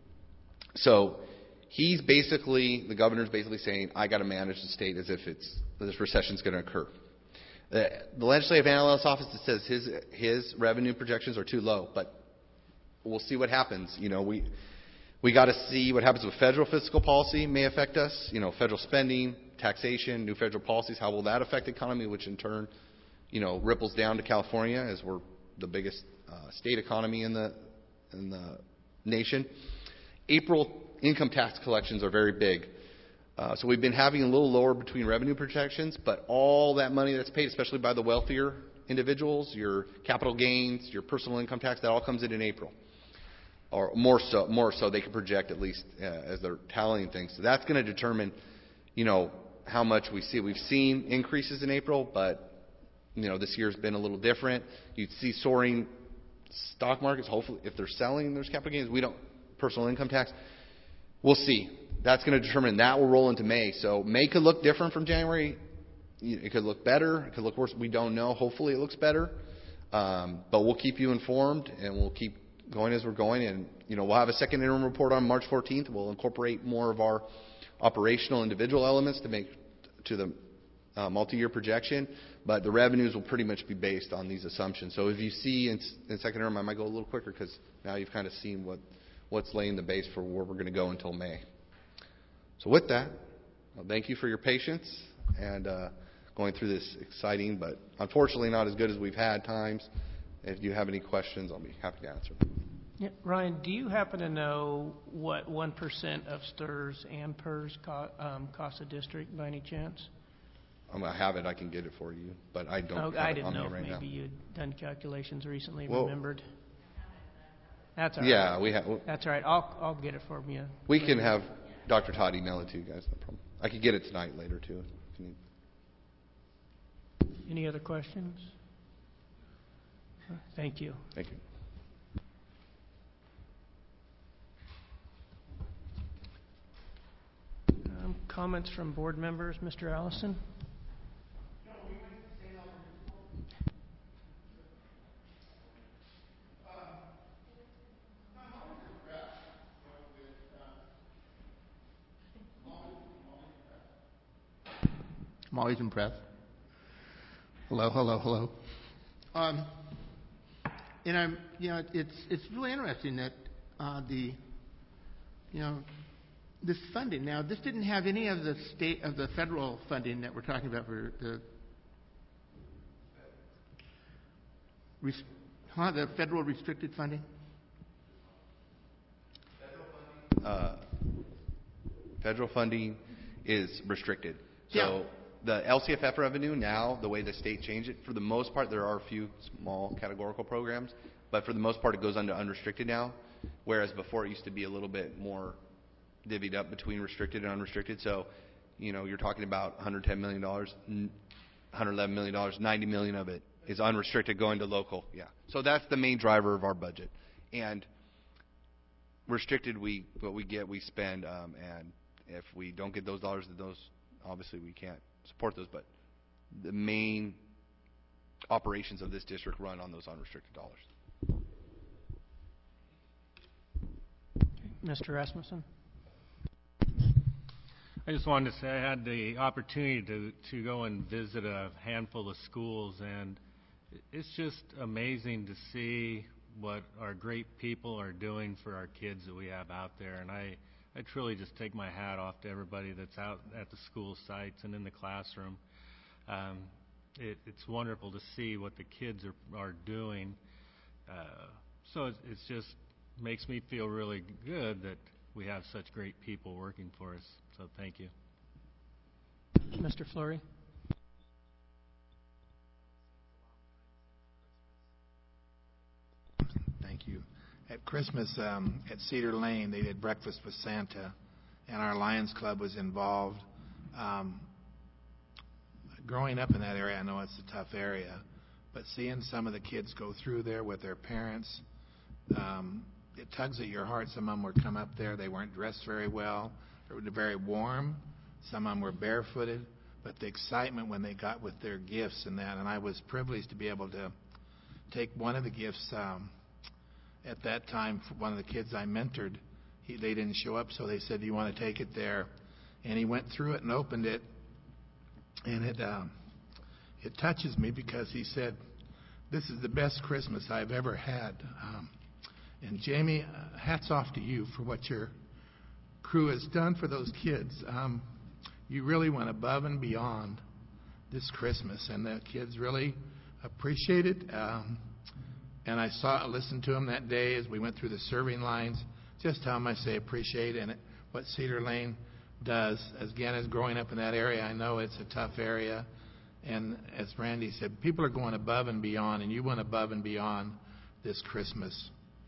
So he's basically, the governor's basically saying, I got to manage the state as if it's, this recession's going to occur. The, the Legislative Analyst Office says his his revenue projections are too low, but we'll see what happens. You know, we we got to see what happens with federal fiscal policy may affect us. You know, federal spending, taxation, new federal policies. How will that affect the economy? Which in turn, you know, ripples down to California as we're the biggest uh, state economy in the in the nation. April income tax collections are very big. Uh, so we've been having a little lower between revenue projections, but all that money that's paid, especially by the wealthier individuals, your capital gains, your personal income tax, that all comes in in April. Or more so, more so they can project at least uh, as they're tallying things. So that's going to determine, you know, how much we see. We've seen increases in April, but, you know, this year's been a little different. You'd see soaring stock markets. Hopefully, if they're selling, there's capital gains. We don't, personal income tax. We'll see. That's going to determine. That will roll into May. So May could look different from January. It could look better. It could look worse. We don't know. Hopefully it looks better. Um, but we'll keep you informed, and we'll keep going as we're going. And, you know, we'll have a second interim report on March fourteenth. We'll incorporate more of our operational individual elements to make to the uh, multi-year projection. But the revenues will pretty much be based on these assumptions. So if you see in, in second interim, I might go a little quicker because now you've kind of seen what what's laying the base for where we're going to go until May. So with that, well, thank you for your patience and uh, going through this exciting, but unfortunately not as good as we've had times. If you have any questions, I'll be happy to answer them. Yeah, Ryan, do you happen to know what one percent of S T R's and P E R's co- um, cost a district by any chance? I'm gonna have it. I can get it for you, but I don't. Oh, have I it didn't on know me if right maybe now. you'd done calculations recently, Well- remembered. That's all right. Yeah, we have. That's all right. I'll, I'll get it from you. We can later. have Doctor Todd email it to you guys. No problem. I could get it tonight later too. If you need. Any other questions? Thank you. Thank you. Um, comments from board members, Mister Allison? I'm always impressed. Hello, hello, hello. Um, and I'm, you know, it's it's really interesting that uh, the, you know, this funding. Now, this didn't have any of the state of the federal funding that we're talking about for the, res- huh, the federal restricted funding. Uh, federal funding is restricted. So Yeah. the L C F F revenue now, the way the state changed it, for the most part, there are a few small categorical programs, but for the most part, it goes under unrestricted now, whereas before it used to be a little bit more divvied up between restricted and unrestricted. So, you know, you're talking about one hundred ten million dollars, one hundred eleven million dollars, ninety million dollars of it is unrestricted going to local. Yeah. So that's the main driver of our budget. And restricted, we what we get, we spend, um, and if we don't get those dollars, then those obviously we can't support those. But the main operations of this district run on those unrestricted dollars. Mister Rasmussen? I just wanted to say I had the opportunity to, to go and visit a handful of schools, and it's just amazing to see what our great people are doing for our kids that we have out there. And I, I truly just take my hat off to everybody that's out at the school sites and in the classroom. Um, it, it's wonderful to see what the kids are, are doing. Uh, so it's, it's just makes me feel really good that we have such great people working for us. So thank you. Mister Fleury? Thank you. At Christmas um, at Cedar Lane, they did Breakfast with Santa, and our Lions Club was involved. Um, growing up in that area, I know it's a tough area, but seeing some of the kids go through there with their parents, um, it tugs at your heart. Some of them would come up there, they weren't dressed very well, they were very warm, some of them were barefooted, but the excitement when they got with their gifts and that, and I was privileged to be able to take one of the gifts. Um, at that time, for one of the kids I mentored, he, they didn't show up, so they said, do you want to take it there? And he went through it and opened it, and it um, it touches me because he said, this is the best Christmas I've ever had. Um, and Jamie, uh, hats off to you for what your crew has done for those kids. Um, you really went above and beyond this Christmas, and the kids really appreciate it. Um, and I saw, listened to them that day as we went through the serving lines, just how much they appreciate and it, what Cedar Lane does. As, again, as growing up in that area, I know it's a tough area. And as Randy said, people are going above and beyond, and you went above and beyond this Christmas.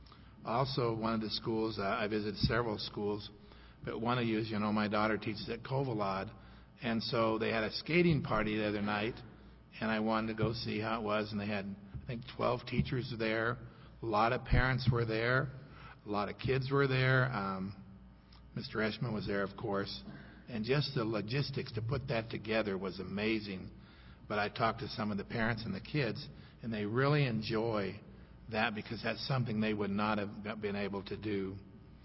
Also, one of the schools, uh, I visited several schools, but one of you, as you know, my daughter teaches at Covalad, and so they had a skating party the other night, and I wanted to go see how it was, and they had, I think, twelve teachers there. A lot of parents were there. A lot of kids were there. Um, Mister Eschman was there, of course, and just the logistics to put that together was amazing. But I talked to some of the parents and the kids, and they really enjoy that because that's something they would not have been able to do.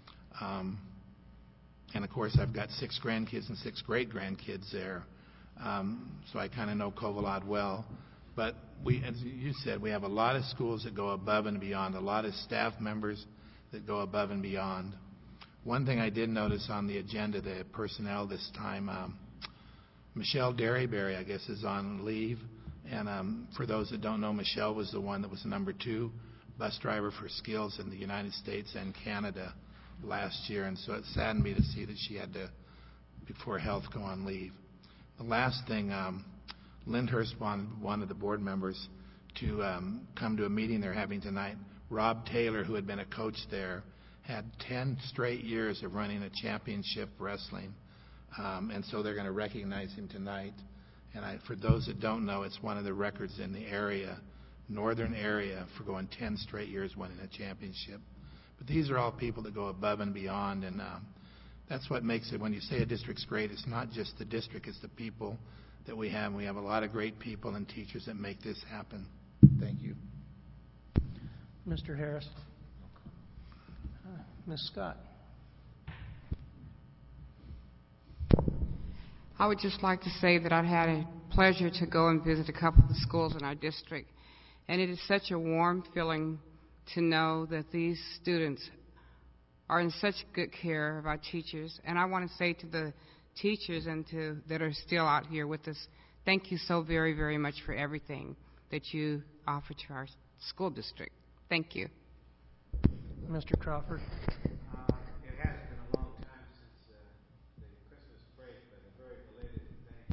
Um, and, of course, I've got six grandkids and six great-grandkids there, um, so I kind of know Covalad well. But we, as you said, we have a lot of schools that go above and beyond, a lot of staff members that go above and beyond. One thing I did notice on the agenda, the personnel this time, um, Michelle Derryberry, I guess, is on leave. And um, for those that don't know, Michelle was the one that was the number two bus driver for skills in the United States and Canada last year. And so it saddened me to see that she had to, before health, go on leave. The last thing, um, Lyndhurst wanted one of the board members to um, come to a meeting they're having tonight. Rob Taylor, who had been a coach there, had ten straight years of running a championship wrestling, um, and so they're going to recognize him tonight. And I, for those that don't know, it's one of the records in the area, northern area, for going ten straight years winning a championship. But these are all people that go above and beyond, and um, that's what makes it, when you say a district's great, it's not just the district, it's the people that we have. We have a lot of great people and teachers that make this happen. Thank you. Mister Harris. Uh, Miz Scott. I would just like to say that I've had a pleasure to go and visit a couple of the schools in our district, and it is such a warm feeling to know that these students are in such good care of our teachers. And I want to say to the teachers and to that are still out here with us, thank you so very, very much for everything that you offer to our school district. Thank you. Mister Crawford. Uh, it has been a long time since uh, the Christmas break, but a very belated thank you.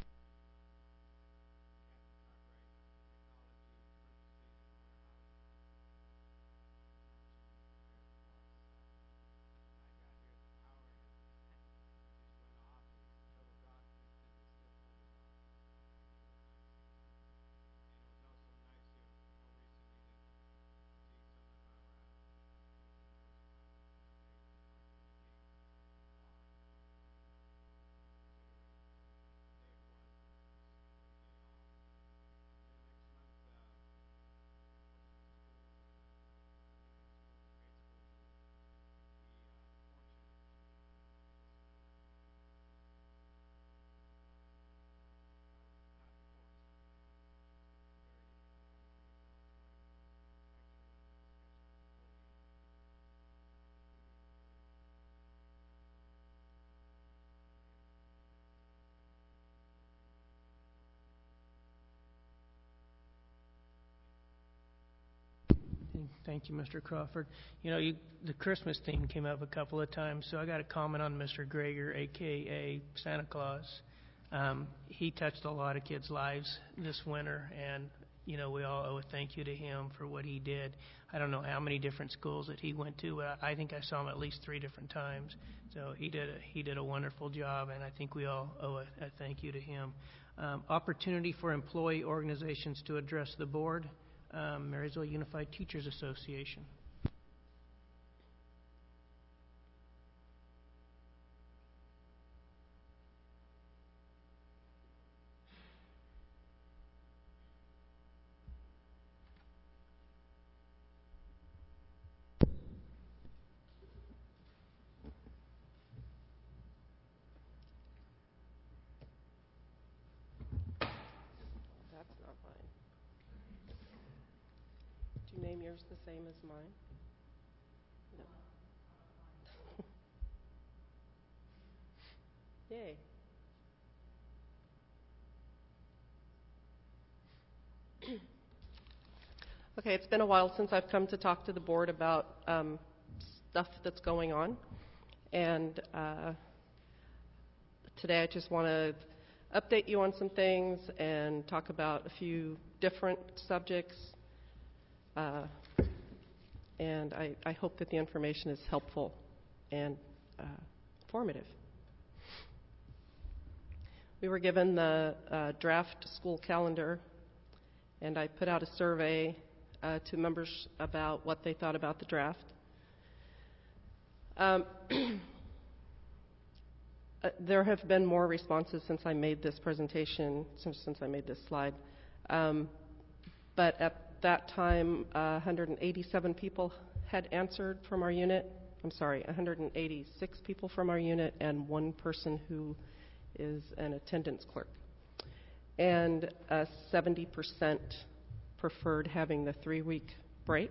Thank you, Mister Crawford. You know, you, the Christmas theme came up a couple of times, so I got a comment on Mister Greger, a k a. Santa Claus. Um, he touched a lot of kids' lives this winter, and, you know, we all owe a thank you to him for what he did. I don't know how many different schools that he went to, but I think I saw him at least three different times. So he did a, he did a wonderful job, and I think we all owe a, a thank you to him. Um, opportunity for employee organizations to address the board. Um, Marysville Unified Teachers Association. That's not mine. Do you name yours the same as mine? No. Yay. Okay, it's been a while since I've come to talk to the board about um, stuff that's going on. And uh, today I just want to update you on some things and talk about a few different subjects. Uh, and I, I hope that the information is helpful and uh, informative. We were given the uh, draft school calendar, and I put out a survey uh, to members about what they thought about the draft. Um, uh, there have been more responses since I made this presentation, since, since I made this slide. Um, but at that time, uh, one hundred eighty-seven people had answered from our unit. I'm sorry, one hundred eighty-six people from our unit and one person who is an attendance clerk. And uh, seventy percent preferred having the three-week break.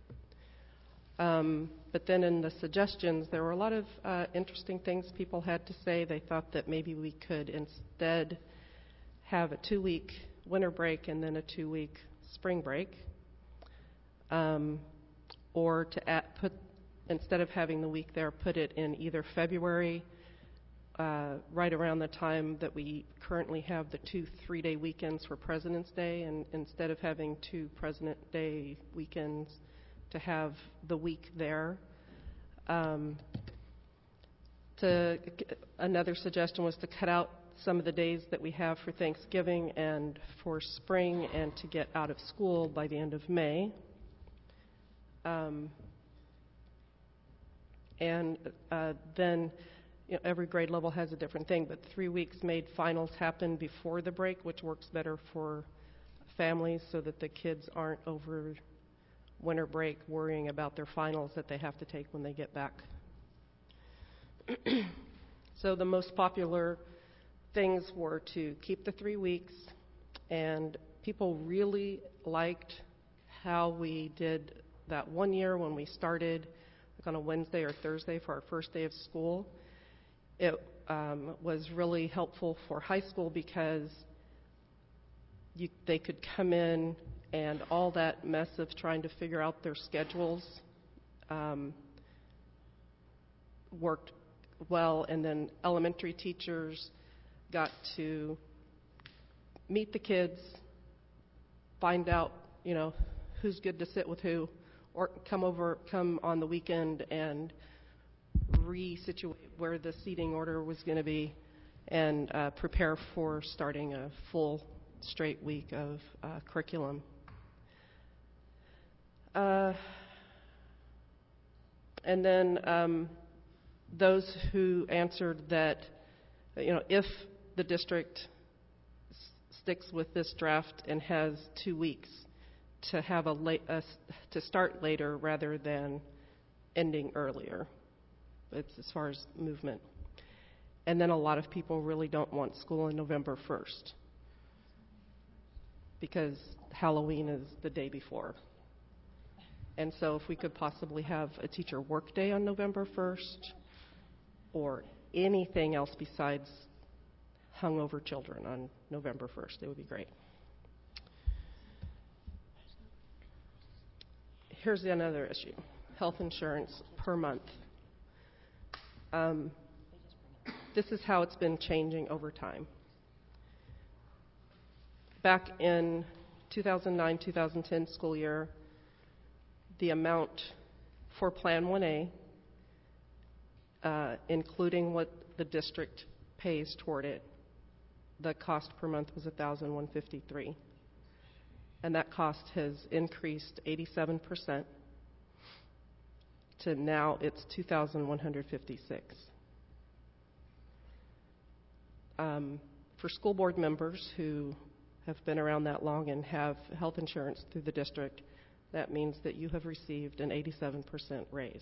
Um, but then in the suggestions, there were a lot of uh, interesting things people had to say. They thought that maybe we could instead have a two-week winter break and then a two-week spring break. Um, or to add, put, instead of having the week there, put it in either February uh, right around the time that we currently have the two three-day weekends for President's Day, and instead of having two President Day weekends, to have the week there. Um, to, another suggestion was to cut out some of the days that we have for Thanksgiving and for spring, and to get out of school by the end of May. Um, and uh, then you know, every grade level has a different thing, but three weeks made finals happen before the break, which works better for families so that the kids aren't over winter break worrying about their finals that they have to take when they get back. So the most popular things were to keep the three weeks, and people really liked how we did that one year when we started like on a Wednesday or Thursday for our first day of school. It um, was really helpful for high school because you, they could come in, and all that mess of trying to figure out their schedules um, worked well, and then elementary teachers got to meet the kids, find out, you know, who's good to sit with who, or come over, come on the weekend and re-situate where the seating order was going to be, and uh, prepare for starting a full straight week of uh, curriculum. Uh, and then um, those who answered that, you know, if the district s- sticks with this draft and has two weeks to have a late, uh, to start later rather than ending earlier. It's as far as movement. And then a lot of people really don't want school on November first because Halloween is the day before. And so if we could possibly have a teacher work day on November first, or anything else besides hungover children on November first, it would be great. Here's another issue, health insurance per month. Um, this is how it's been changing over time. Back in two thousand nine two thousand ten school year, the amount for Plan one A, uh, including what the district pays toward it, the cost per month was one thousand one hundred fifty-three dollars. And that cost has increased eighty-seven percent to now it's two thousand one hundred fifty-six dollars. Um, for school board members who have been around that long and have health insurance through the district, that means that you have received an eighty-seven percent raise.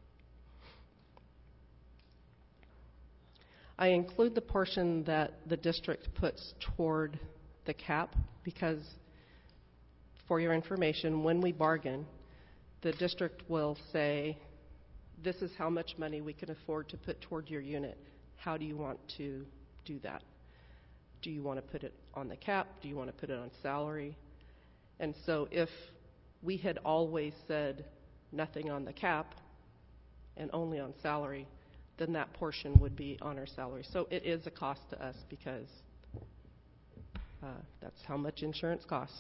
I include the portion that the district puts toward the cap because, for your information, when we bargain, the district will say, this is how much money we can afford to put toward your unit. How do you want to do that? Do you want to put it on the cap? Do you want to put it on salary? And so if we had always said nothing on the cap and only on salary, then that portion would be on our salary. So it is a cost to us because uh, that's how much insurance costs.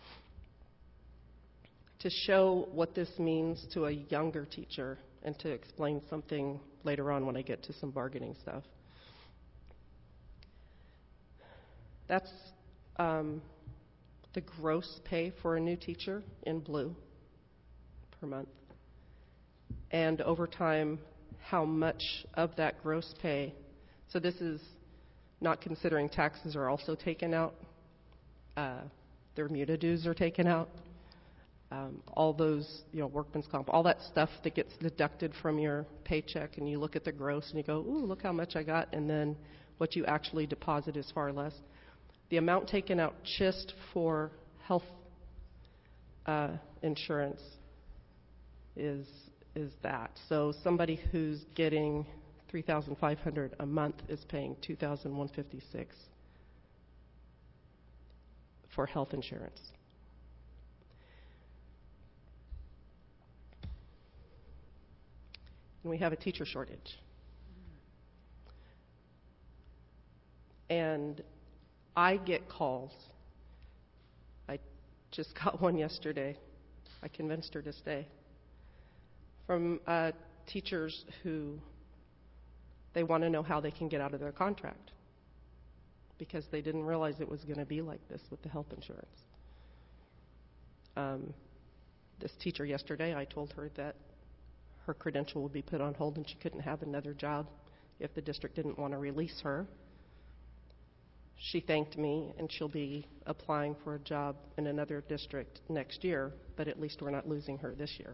To show what this means to a younger teacher and to explain something later on when I get to some bargaining stuff. That's um, the gross pay for a new teacher in blue per month. And over time, how much of that gross pay, so this is not considering taxes are also taken out, uh, their MUTA dues are taken out, um, all those, you know, workman's comp, all that stuff that gets deducted from your paycheck, and you look at the gross and you go, ooh, look how much I got, and then what you actually deposit is far less. The amount taken out just for health uh, insurance is is that. So somebody who's getting three thousand five hundred dollars a month is paying two thousand one hundred fifty-six dollars for health insurance. And we have a teacher shortage. And I get calls. I just got one yesterday. I convinced her to stay. From uh, teachers who they want to know how they can get out of their contract because they didn't realize it was going to be like this with the health insurance. Um, this teacher yesterday, I told her that her credential would be put on hold and she couldn't have another job if the district didn't want to release her. She thanked me, and she'll be applying for a job in another district next year, but at least we're not losing her this year.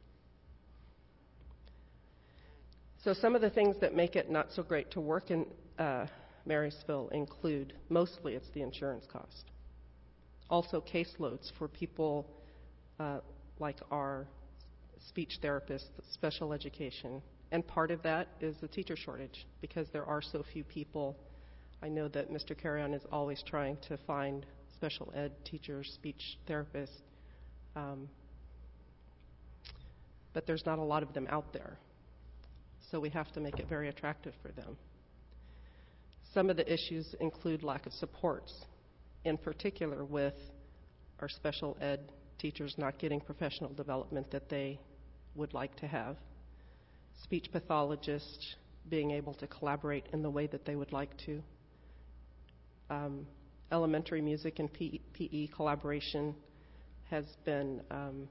So some of the things that make it not so great to work in uh, Marysville include, mostly it's the insurance cost. Also caseloads for people uh, like our speech therapists, special education. And part of that is the teacher shortage because there are so few people. I know that Mister Carrion is always trying to find special ed teachers, speech therapists, um, but there's not a lot of them out there. So we have to make it very attractive for them. Some of the issues include lack of supports, in particular with our special ed teachers not getting professional development that they would like to have, speech pathologists being able to collaborate in the way that they would like to, um, elementary music and P E collaboration has been um,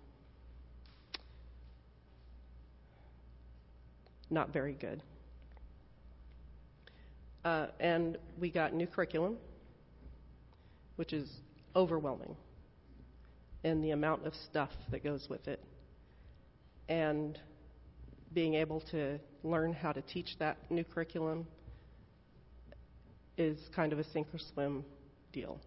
not very good. Uh, and we got new curriculum, which is overwhelming in the amount of stuff that goes with it. And being able to learn how to teach that new curriculum is kind of a sink or swim deal.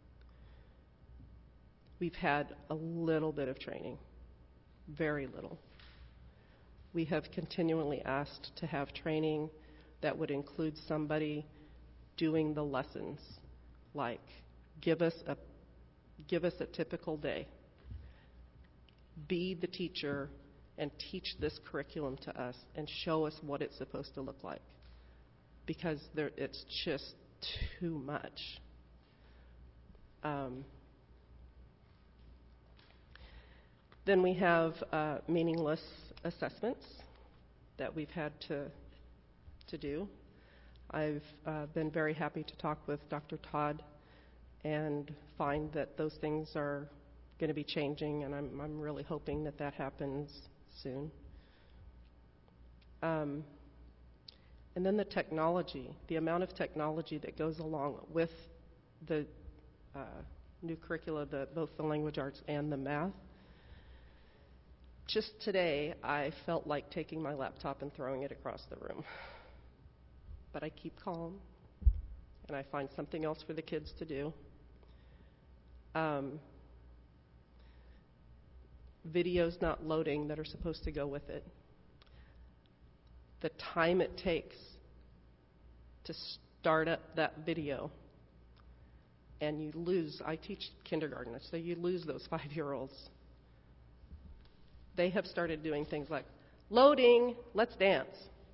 We've had a little bit of training, very little. We have continually asked to have training that would include somebody doing the lessons, like give us a give us a typical day. Be the teacher and teach this curriculum to us and show us what it's supposed to look like, because there, it's just too much. Um, then we have uh, meaningless assessments that we've had to to do. I've uh, been very happy to talk with Doctor Todd and find that those things are going to be changing, and I'm, I'm really hoping that that happens soon. Um, and then the technology, the amount of technology that goes along with the uh, new curricula, the, both the language arts and the math. Just today, I felt like taking my laptop and throwing it across the room. But I keep calm, and I find something else for the kids to do. Um, videos not loading that are supposed to go with it. The time it takes to start up that video, and you lose, I teach kindergarten, so you lose those five-year-olds. They have started doing things like, loading, let's dance.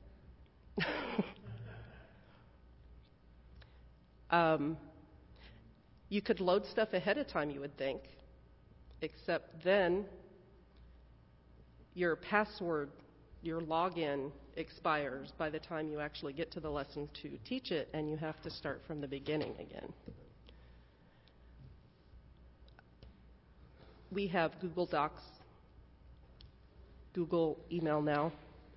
um, you could load stuff ahead of time, you would think, except then your password, your login expires by the time you actually get to the lesson to teach it, and you have to start from the beginning again. We have Google Docs, Google Email now.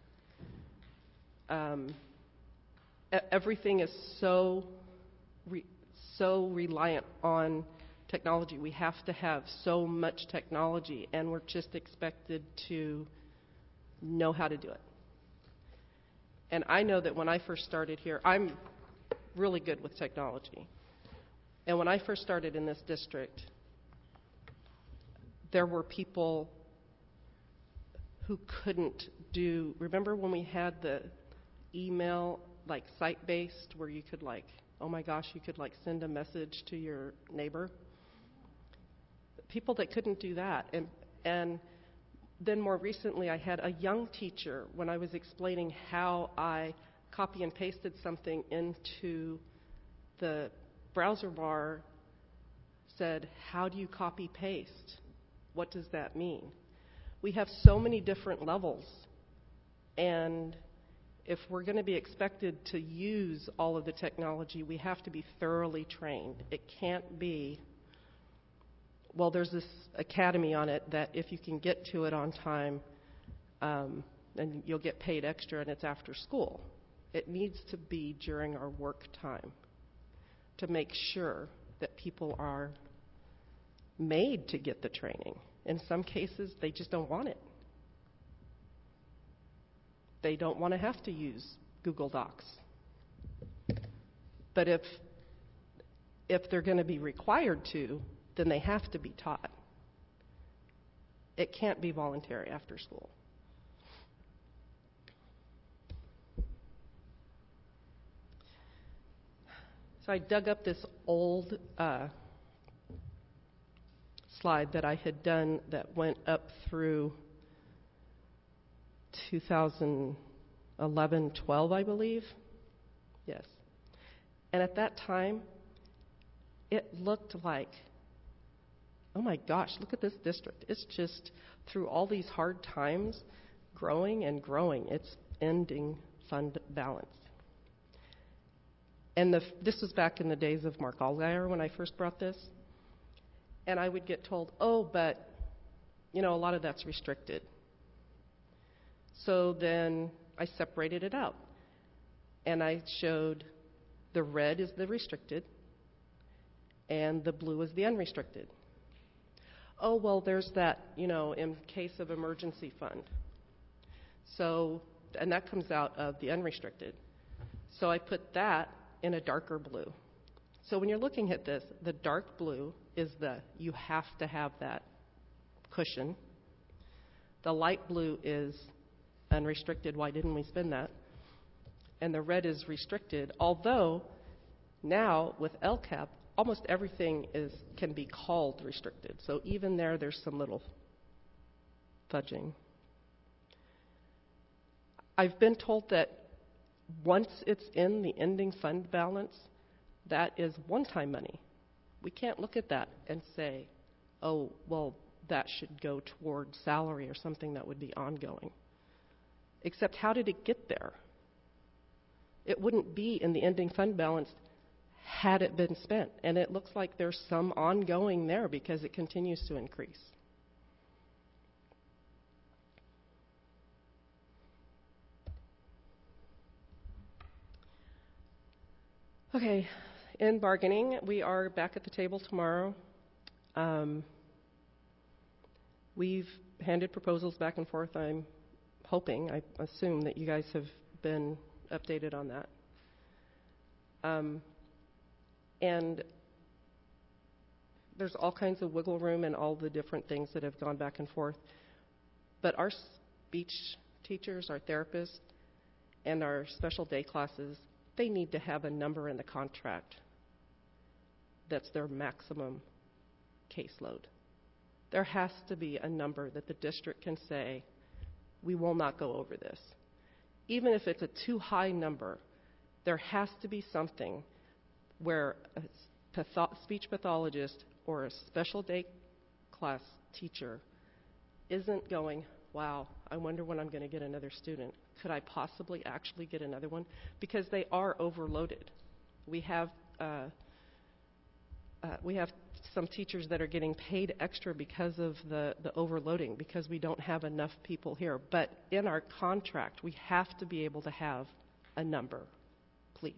Um, everything is so re- so reliant on technology. We have to have so much technology, and we're just expected to know how to do it. And I know that when I first started here, I'm really good with technology. And when I first started in this district, there were people who couldn't do, remember when we had the email, like site-based, where you could like, oh my gosh, you could like send a message to your neighbor? People that couldn't do that. And, and then more recently, I had a young teacher, when I was explaining how I copy and pasted something into the browser bar said, how do you copy paste? What does that mean? We have so many different levels, and if we're going to be expected to use all of the technology, we have to be thoroughly trained. It can't be, well, there's this academy on it that if you can get to it on time, um, then you'll get paid extra, and it's after school. It needs to be during our work time to make sure that people are made to get the training. In some cases, they just don't want it. They don't want to have to use Google Docs. But if if they're going to be required to, then they have to be taught. It can't be voluntary after school. So I dug up this old uh, slide that I had done that went up through two thousand eleven, twelve, I believe. Yes. And at that time, it looked like, oh my gosh, look at this district. It's just, through all these hard times, growing and growing. It's ending fund balance. And the, this was back in the days of Mark Allgaier when I first brought this. And I would get told, oh, but, you know, a lot of that's restricted. So then I separated it out. And I showed the red is the restricted, and the blue is the unrestricted. Oh, well, there's that, you know, in case of emergency fund. So, and that comes out of the unrestricted. So I put that in a darker blue. So when you're looking at this, the dark blue is the, you have to have that cushion. The light blue is unrestricted, why didn't we spend that? And the red is restricted, although now with L C A P, almost everything is can be called restricted. So even there, there's some little fudging. I've been told that once it's in the ending fund balance, that is one-time money. We can't look at that and say, oh, well, that should go toward salary or something that would be ongoing. Except how did it get there? It wouldn't be in the ending fund balance had it been spent. And it looks like there's some ongoing there because it continues to increase. Okay, in bargaining, we are back at the table tomorrow. Um, we've handed proposals back and forth. I'm hoping, I assume that you guys have been updated on that. Um, and there's all kinds of wiggle room in all the different things that have gone back and forth. But our speech teachers, our therapists, and our special day classes, they need to have a number in the contract that's their maximum caseload. There has to be a number that the district can say, we will not go over this. Even if it's a too high number, there has to be something where a patho- speech pathologist or a special day class teacher isn't going, wow, I wonder when I'm going to get another student. Could I possibly actually get another one? Because they are overloaded. We have uh, uh, we have some teachers that are getting paid extra because of the, the overloading, because we don't have enough people here. But in our contract, we have to be able to have a number, please.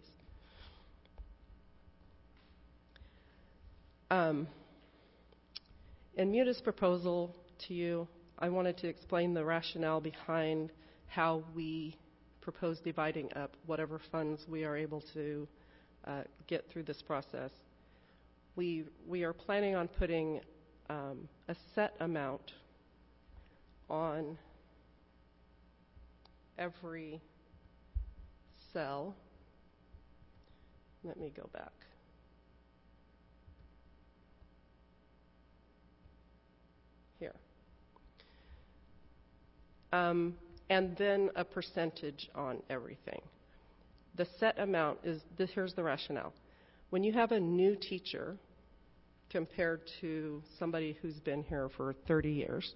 Um, in Muta's proposal to you, I wanted to explain the rationale behind how we propose dividing up whatever funds we are able to uh, get through this process. We, we are planning on putting um, a set amount on every cell. Let me go back. Here. Um, and then a percentage on everything. The set amount is, this, here's the rationale. When you have a new teacher compared to somebody who's been here for thirty years,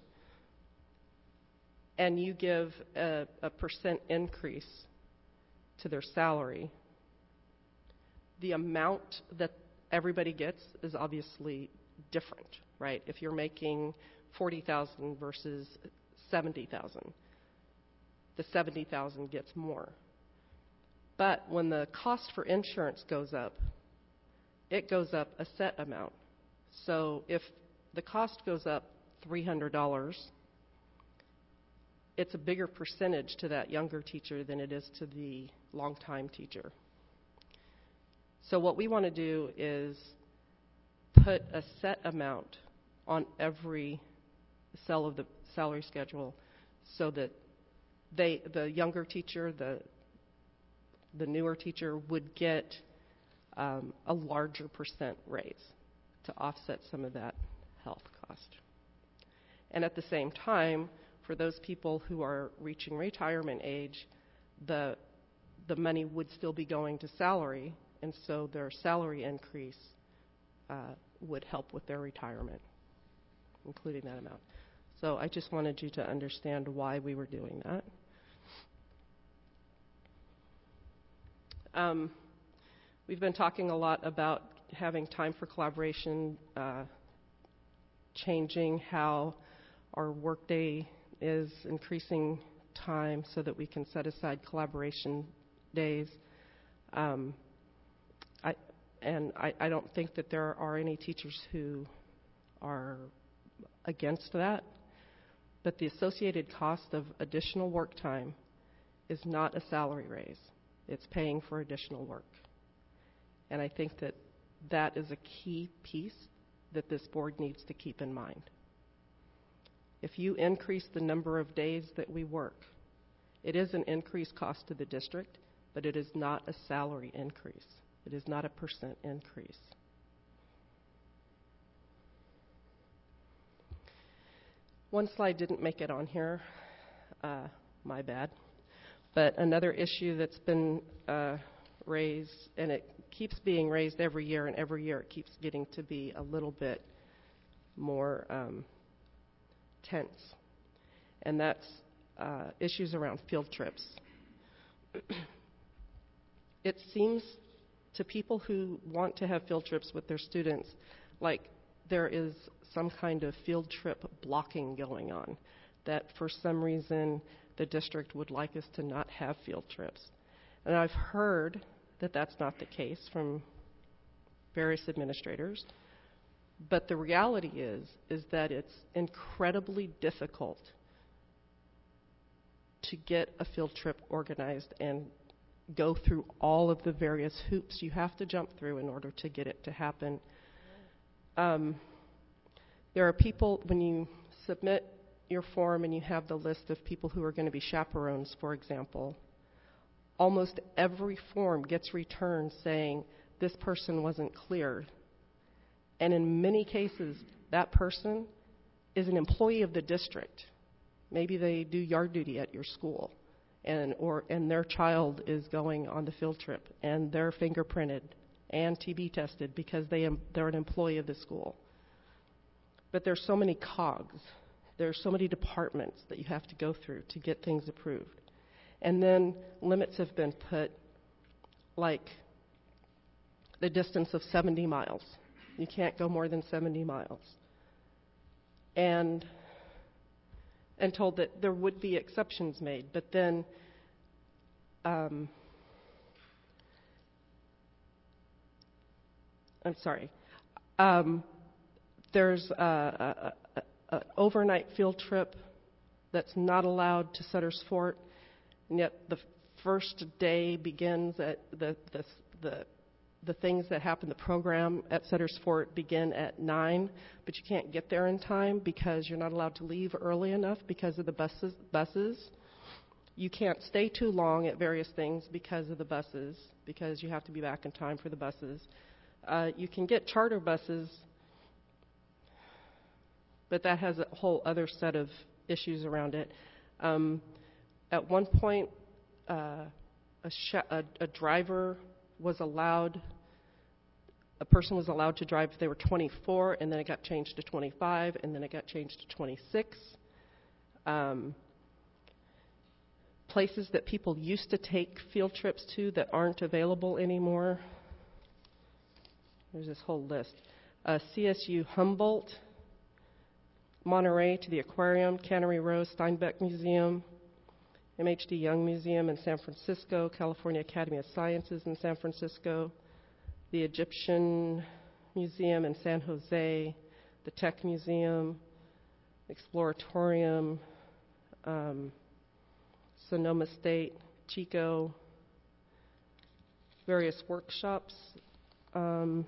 and you give a, a percent increase to their salary, the amount that everybody gets is obviously different, right? If you're making forty thousand dollars versus seventy thousand dollars, the seventy thousand dollars gets more. But when the cost for insurance goes up, it goes up a set amount. So if the cost goes up three hundred dollars, it's a bigger percentage to that younger teacher than it is to the longtime teacher. So what we want to do is put a set amount on every cell of the salary schedule so that they, the younger teacher, the the newer teacher would get um, a larger percent raise to offset some of that health cost. And at the same time, for those people who are reaching retirement age, the the money would still be going to salary, and so their salary increase uh, would help with their retirement, including that amount. So I just wanted you to understand why we were doing that. Um, we've been talking a lot about having time for collaboration, uh, changing how our workday is, increasing time so that we can set aside collaboration days. Um, I, and I, I don't think that there are any teachers who are against that, but the associated cost of additional work time is not a salary raise. It's paying for additional work. And I think that that is a key piece that this board needs to keep in mind. If you increase the number of days that we work, it is an increased cost to the district, but it is not a salary increase. It is not a percent increase. One slide didn't make it on here. Uh, my bad. But another issue that's been uh, raised, and it keeps being raised every year, and every year it keeps getting to be a little bit more um, tense, and that's uh, issues around field trips. It seems to people who want to have field trips with their students like there is some kind of field trip blocking going on, that for some reason the district would like us to not have field trips. And I've heard that that's not the case from various administrators. But the reality is, is that it's incredibly difficult to get a field trip organized and go through all of the various hoops you have to jump through in order to get it to happen. Um, there are people, when you submit your form and you have the list of people who are going to be chaperones, for example, almost every form gets returned saying this person wasn't cleared. And in many cases, that person is an employee of the district. Maybe they do yard duty at your school, and or and their child is going on the field trip, and they're fingerprinted and T B tested because they am, they're an employee of the school. But there's so many cogs. There's so many departments that you have to go through to get things approved. And then limits have been put, like the distance of seventy miles. You can't go more than seventy miles. And and told that there would be exceptions made. But then um, I'm sorry. Um, there's a, a, a, a overnight field trip that's not allowed to Sutter's Fort, and yet the first day begins at the the the the things that happen, the program at Sutter's Fort begin at nine, but you can't get there in time because you're not allowed to leave early enough because of the buses. buses. You can't stay too long at various things because of the buses, because you have to be back in time for the buses. Uh, you can get charter buses, but that has a whole other set of issues around it. Um, at one point, uh, a, sh- a, a driver was allowed a person was allowed to drive if they were twenty-four, and then it got changed to twenty-five, and then it got changed to twenty-six. Um, places that people used to take field trips to that aren't available anymore. There's this whole list. Uh, C S U Humboldt, Monterey to the aquarium, Cannery Row, Steinbeck Museum, M H D Young Museum in San Francisco, California Academy of Sciences in San Francisco, the Egyptian Museum in San Jose, the Tech Museum, Exploratorium, um, Sonoma State, Chico, various workshops. Um,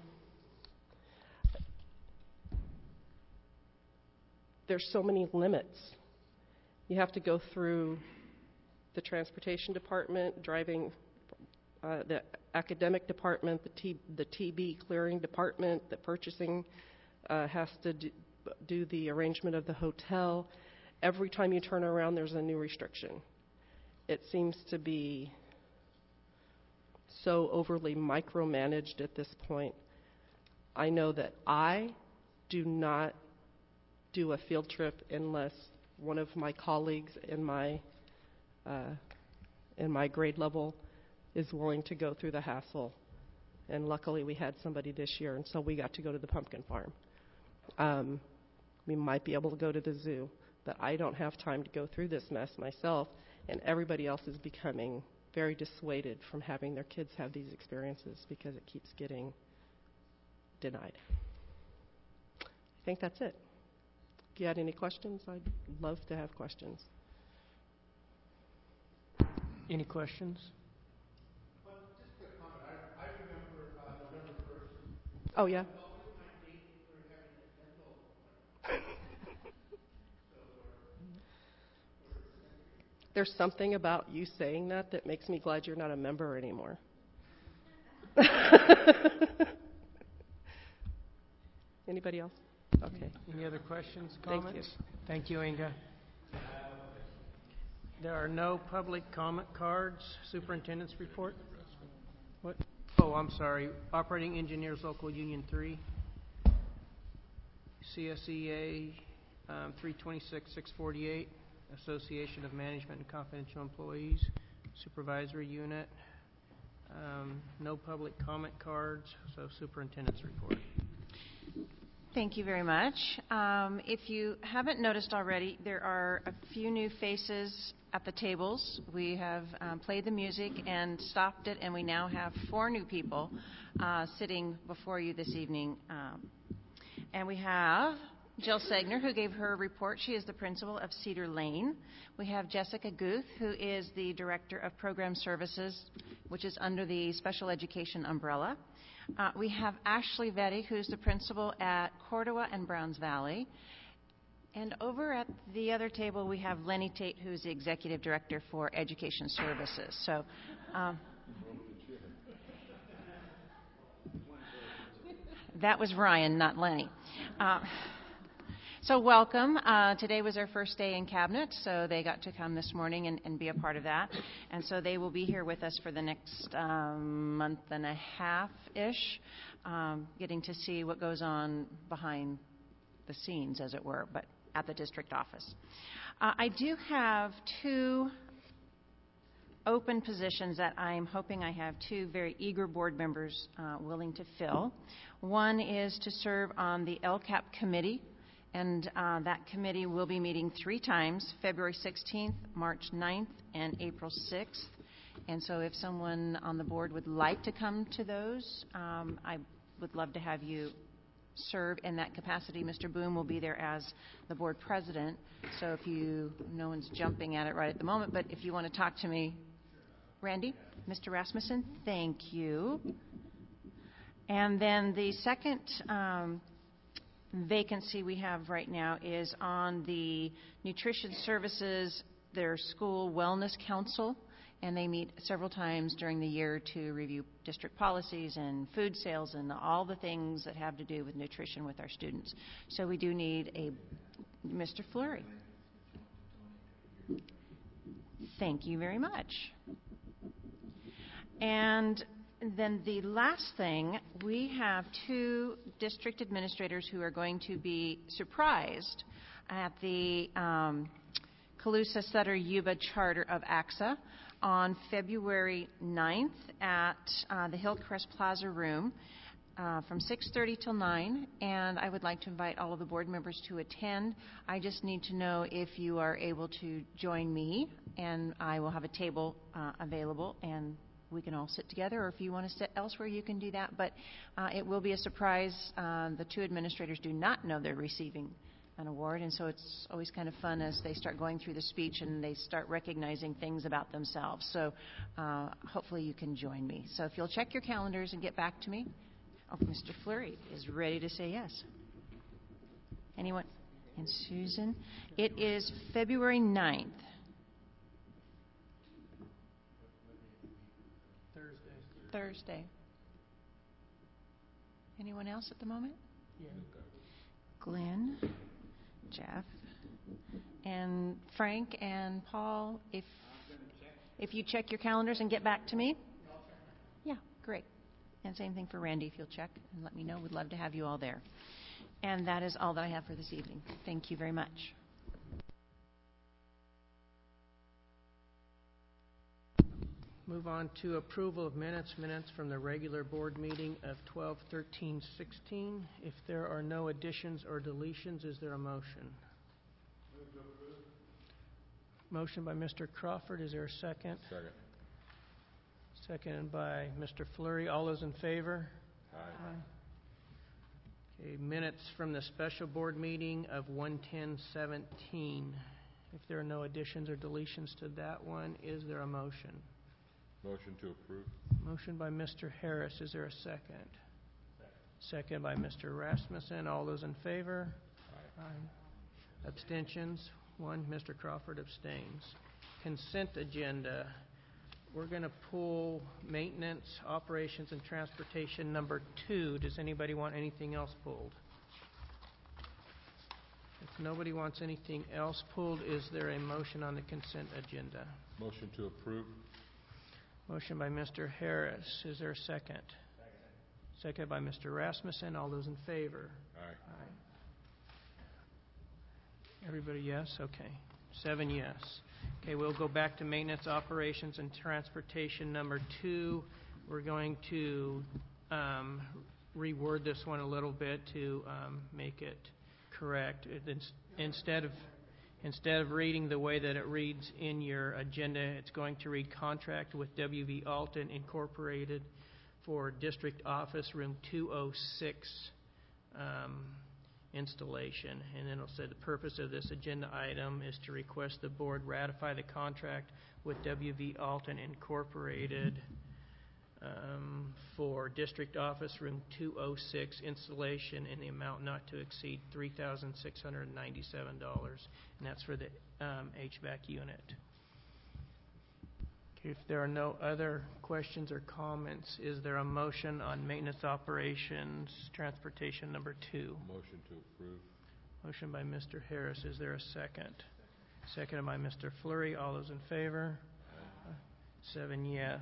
there's so many limits. You have to go through the transportation department, driving, uh, the academic department, the, T, the T B clearing department, the purchasing uh, has to do, do the arrangement of the hotel. Every time you turn around, there's a new restriction. It seems to be so overly micromanaged at this point. I know that I do not do a field trip unless one of my colleagues in my uh, in my grade level is willing to go through the hassle. And luckily we had somebody this year, and so we got to go to the pumpkin farm. Um, we might be able to go to the zoo, but I don't have time to go through this mess myself, and everybody else is becoming very dissuaded from having their kids have these experiences because it keeps getting denied. I think that's it. If you had any questions, I'd love to have questions. Any questions? Well, just a quick comment. I, I remember uh, November first. Oh, yeah? There's something about you saying that that makes me glad you're not a member anymore. Anybody else? Okay. Any other questions, Thank comments? you. Thank you, Inga. There are no public comment cards. Superintendent's report. What? Oh, I'm sorry. Operating Engineers Local Union three. C S E A um, three twenty-six six forty-eight. Association of Management and Confidential Employees. Supervisory Unit. Um, no public comment cards. So Superintendent's report. Thank you very much. Um, if you haven't noticed already, there are a few new faces at the tables. We have um, played the music and stopped it, and we now have four new people uh, sitting before you this evening. Um, and we have Jill Segner, who gave her report. She is the principal of Cedar Lane. We have Jessica Guth, who is the Director of Program Services, which is under the Special Education umbrella. Uh, we have Ashley Vetty, who's the principal at Cordova and Browns Valley. And over at the other table, we have Lenny Tate, who's the Executive Director for Education Services. So, um, that was Ryan, not Lenny. Uh, So welcome. Uh, today was our first day in Cabinet, so they got to come this morning and, and be a part of that. And so they will be here with us for the next um, month and a half-ish, um, getting to see what goes on behind the scenes, as it were, but at the district office. Uh, I do have two open positions that I'm hoping I have two very eager board members uh, willing to fill. One is to serve on the L C A P committee. And uh, that committee will be meeting three times, February sixteenth, March ninth, and April sixth. And so if someone on the board would like to come to those, um, I would love to have you serve in that capacity. Mister Boom will be there as the board president. So if you, no one's jumping at it right at the moment, but if you want to talk to me, Randy, Mister Rasmussen, thank you. And then the second um, vacancy we have right now is on the Nutrition Services, their school wellness council, and they meet several times during the year to review district policies and food sales and all the things that have to do with nutrition with our students. So we do need a Mister Fleury. Thank you very much. And then the last thing, we have two district administrators who are going to be surprised at the um, Calusa Sutter Yuba Charter of A C S A on February ninth at uh, the Hillcrest Plaza Room uh, from six thirty till nine, and I would like to invite all of the board members to attend. I just need to know if you are able to join me, and I will have a table uh, available, and we can all sit together, or if you want to sit elsewhere, you can do that, but uh, it will be a surprise. Uh, the two administrators do not know they're receiving an award, and so it's always kind of fun as they start going through the speech and they start recognizing things about themselves. So uh, hopefully you can join me. So if you'll check your calendars and get back to me. Oh, Mister Fleury is ready to say yes. Anyone? And Susan? It is February ninth. Thursday. Thursday. Anyone else at the moment? Yeah. Glenn, Jeff, and Frank and Paul, if if you check your calendars and get back to me. Yeah, great. And same thing for Randy, if you'll check and let me know. We'd love to have you all there. And that is all that I have for this evening. Thank you very much. Move on to approval of minutes, minutes from the regular board meeting of twelve thirteen sixteen. If there are no additions or deletions, is there a motion? Move to approve. Motion by Mister Crawford. Is there a second? Second. Seconded by Mister Fleury. All those in favor? Aye. Aye. Okay, minutes from the special board meeting of one ten seventeen. If there are no additions or deletions to that one, is there a motion? Motion to approve. Motion by Mister Harris. Is there a second? Second. Second by Mister Rasmussen. All those in favor? Aye. Aye. Abstentions? One. Mister Crawford abstains. Consent agenda. We're going to pull maintenance, operations, and transportation number two. Does anybody want anything else pulled? If nobody wants anything else pulled, is there a motion on the consent agenda? Motion to approve. Motion by Mister Harris. Is there a second? Second. Second by Mister Rasmussen. All those in favor? Aye. Aye. Everybody yes? Okay. Seven yes. Okay, we'll go back to maintenance, operations, and transportation number two. We're going to um, reword this one a little bit to um, make it correct. It, it's, instead of Instead of reading the way that it reads in your agenda, it's going to read contract with W V Alton Incorporated for District Office Room two oh six um, installation. And then it'll say the purpose of this agenda item is to request the board ratify the contract with W V Alton Incorporated um, for District Office Room two oh six installation in the amount not to exceed three thousand six hundred ninety-seven dollars, and that's for the um, H V A C unit. Okay, if there are no other questions or comments, is there a motion on maintenance operations transportation number two? Motion to approve. Motion by Mister Harris. Is there a second? Seconded by Mister Fleury. All those in favor? Aye. Seven yes.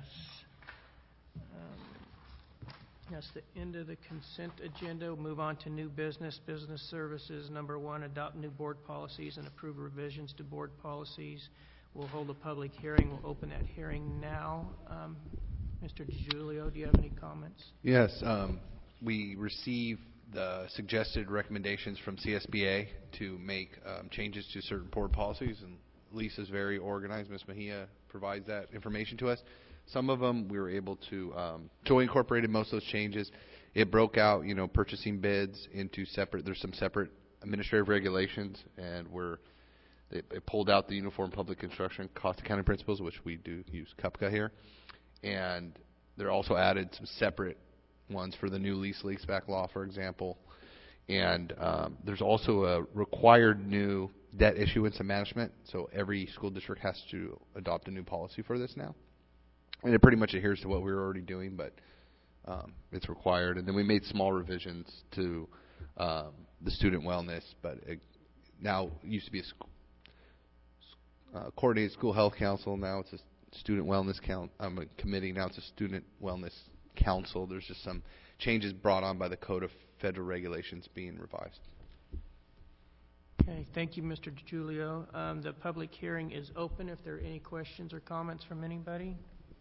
Um, that's the end of the consent agenda. We'll move on to new business, business services. Number one, adopt new board policies and approve revisions to board policies. We'll hold a public hearing. We'll open that hearing now. Um, Mister DiGiulio, do you have any comments? Yes, um, we received the suggested recommendations from C S B A to make um, changes to certain board policies, and Lisa's very organized. Miz Mejia provides that information to us. Some of them we were able to, um, so we incorporated most of those changes. It broke out, you know, purchasing bids into separate, there's some separate administrative regulations, and we're, they, it pulled out the Uniform Public Construction Cost Accounting Principles, which we do use C U P C A here. And they're also added some separate ones for the new lease leaseback law, for example. And um, there's also a required new debt issuance and management, so every school district has to adopt a new policy for this now. And it pretty much adheres to what we were already doing, but um, it's required. And then we made small revisions to um, the student wellness, but it now it used to be a sc- uh, coordinated school health council. Now it's a student wellness count, um, a committee. Now it's a student wellness council. There's just some changes brought on by the Code of Federal Regulations being revised. Okay, thank you, Mister DiGiulio. Um, the public hearing is open. If there are any questions or comments from anybody.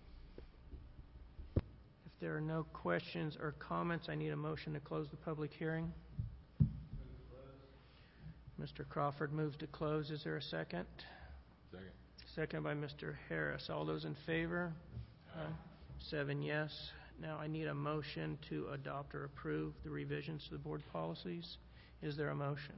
If there are no questions or comments, I need a motion to close the public hearing. Mister Crawford moves to close. Is there a second? Second. Second by Mister Harris. All those in favor? Aye. Seven yes. Now I need a motion to adopt or approve the revisions to the board policies. Is there a motion?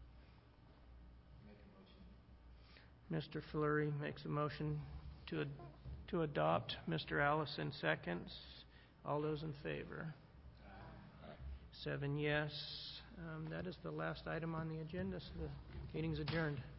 Mister Fleury makes a motion to ad- to adopt. Mister Allison seconds. All those in favor? Aye. Seven yes. Um, that is the last item on the agenda, so the meeting's adjourned.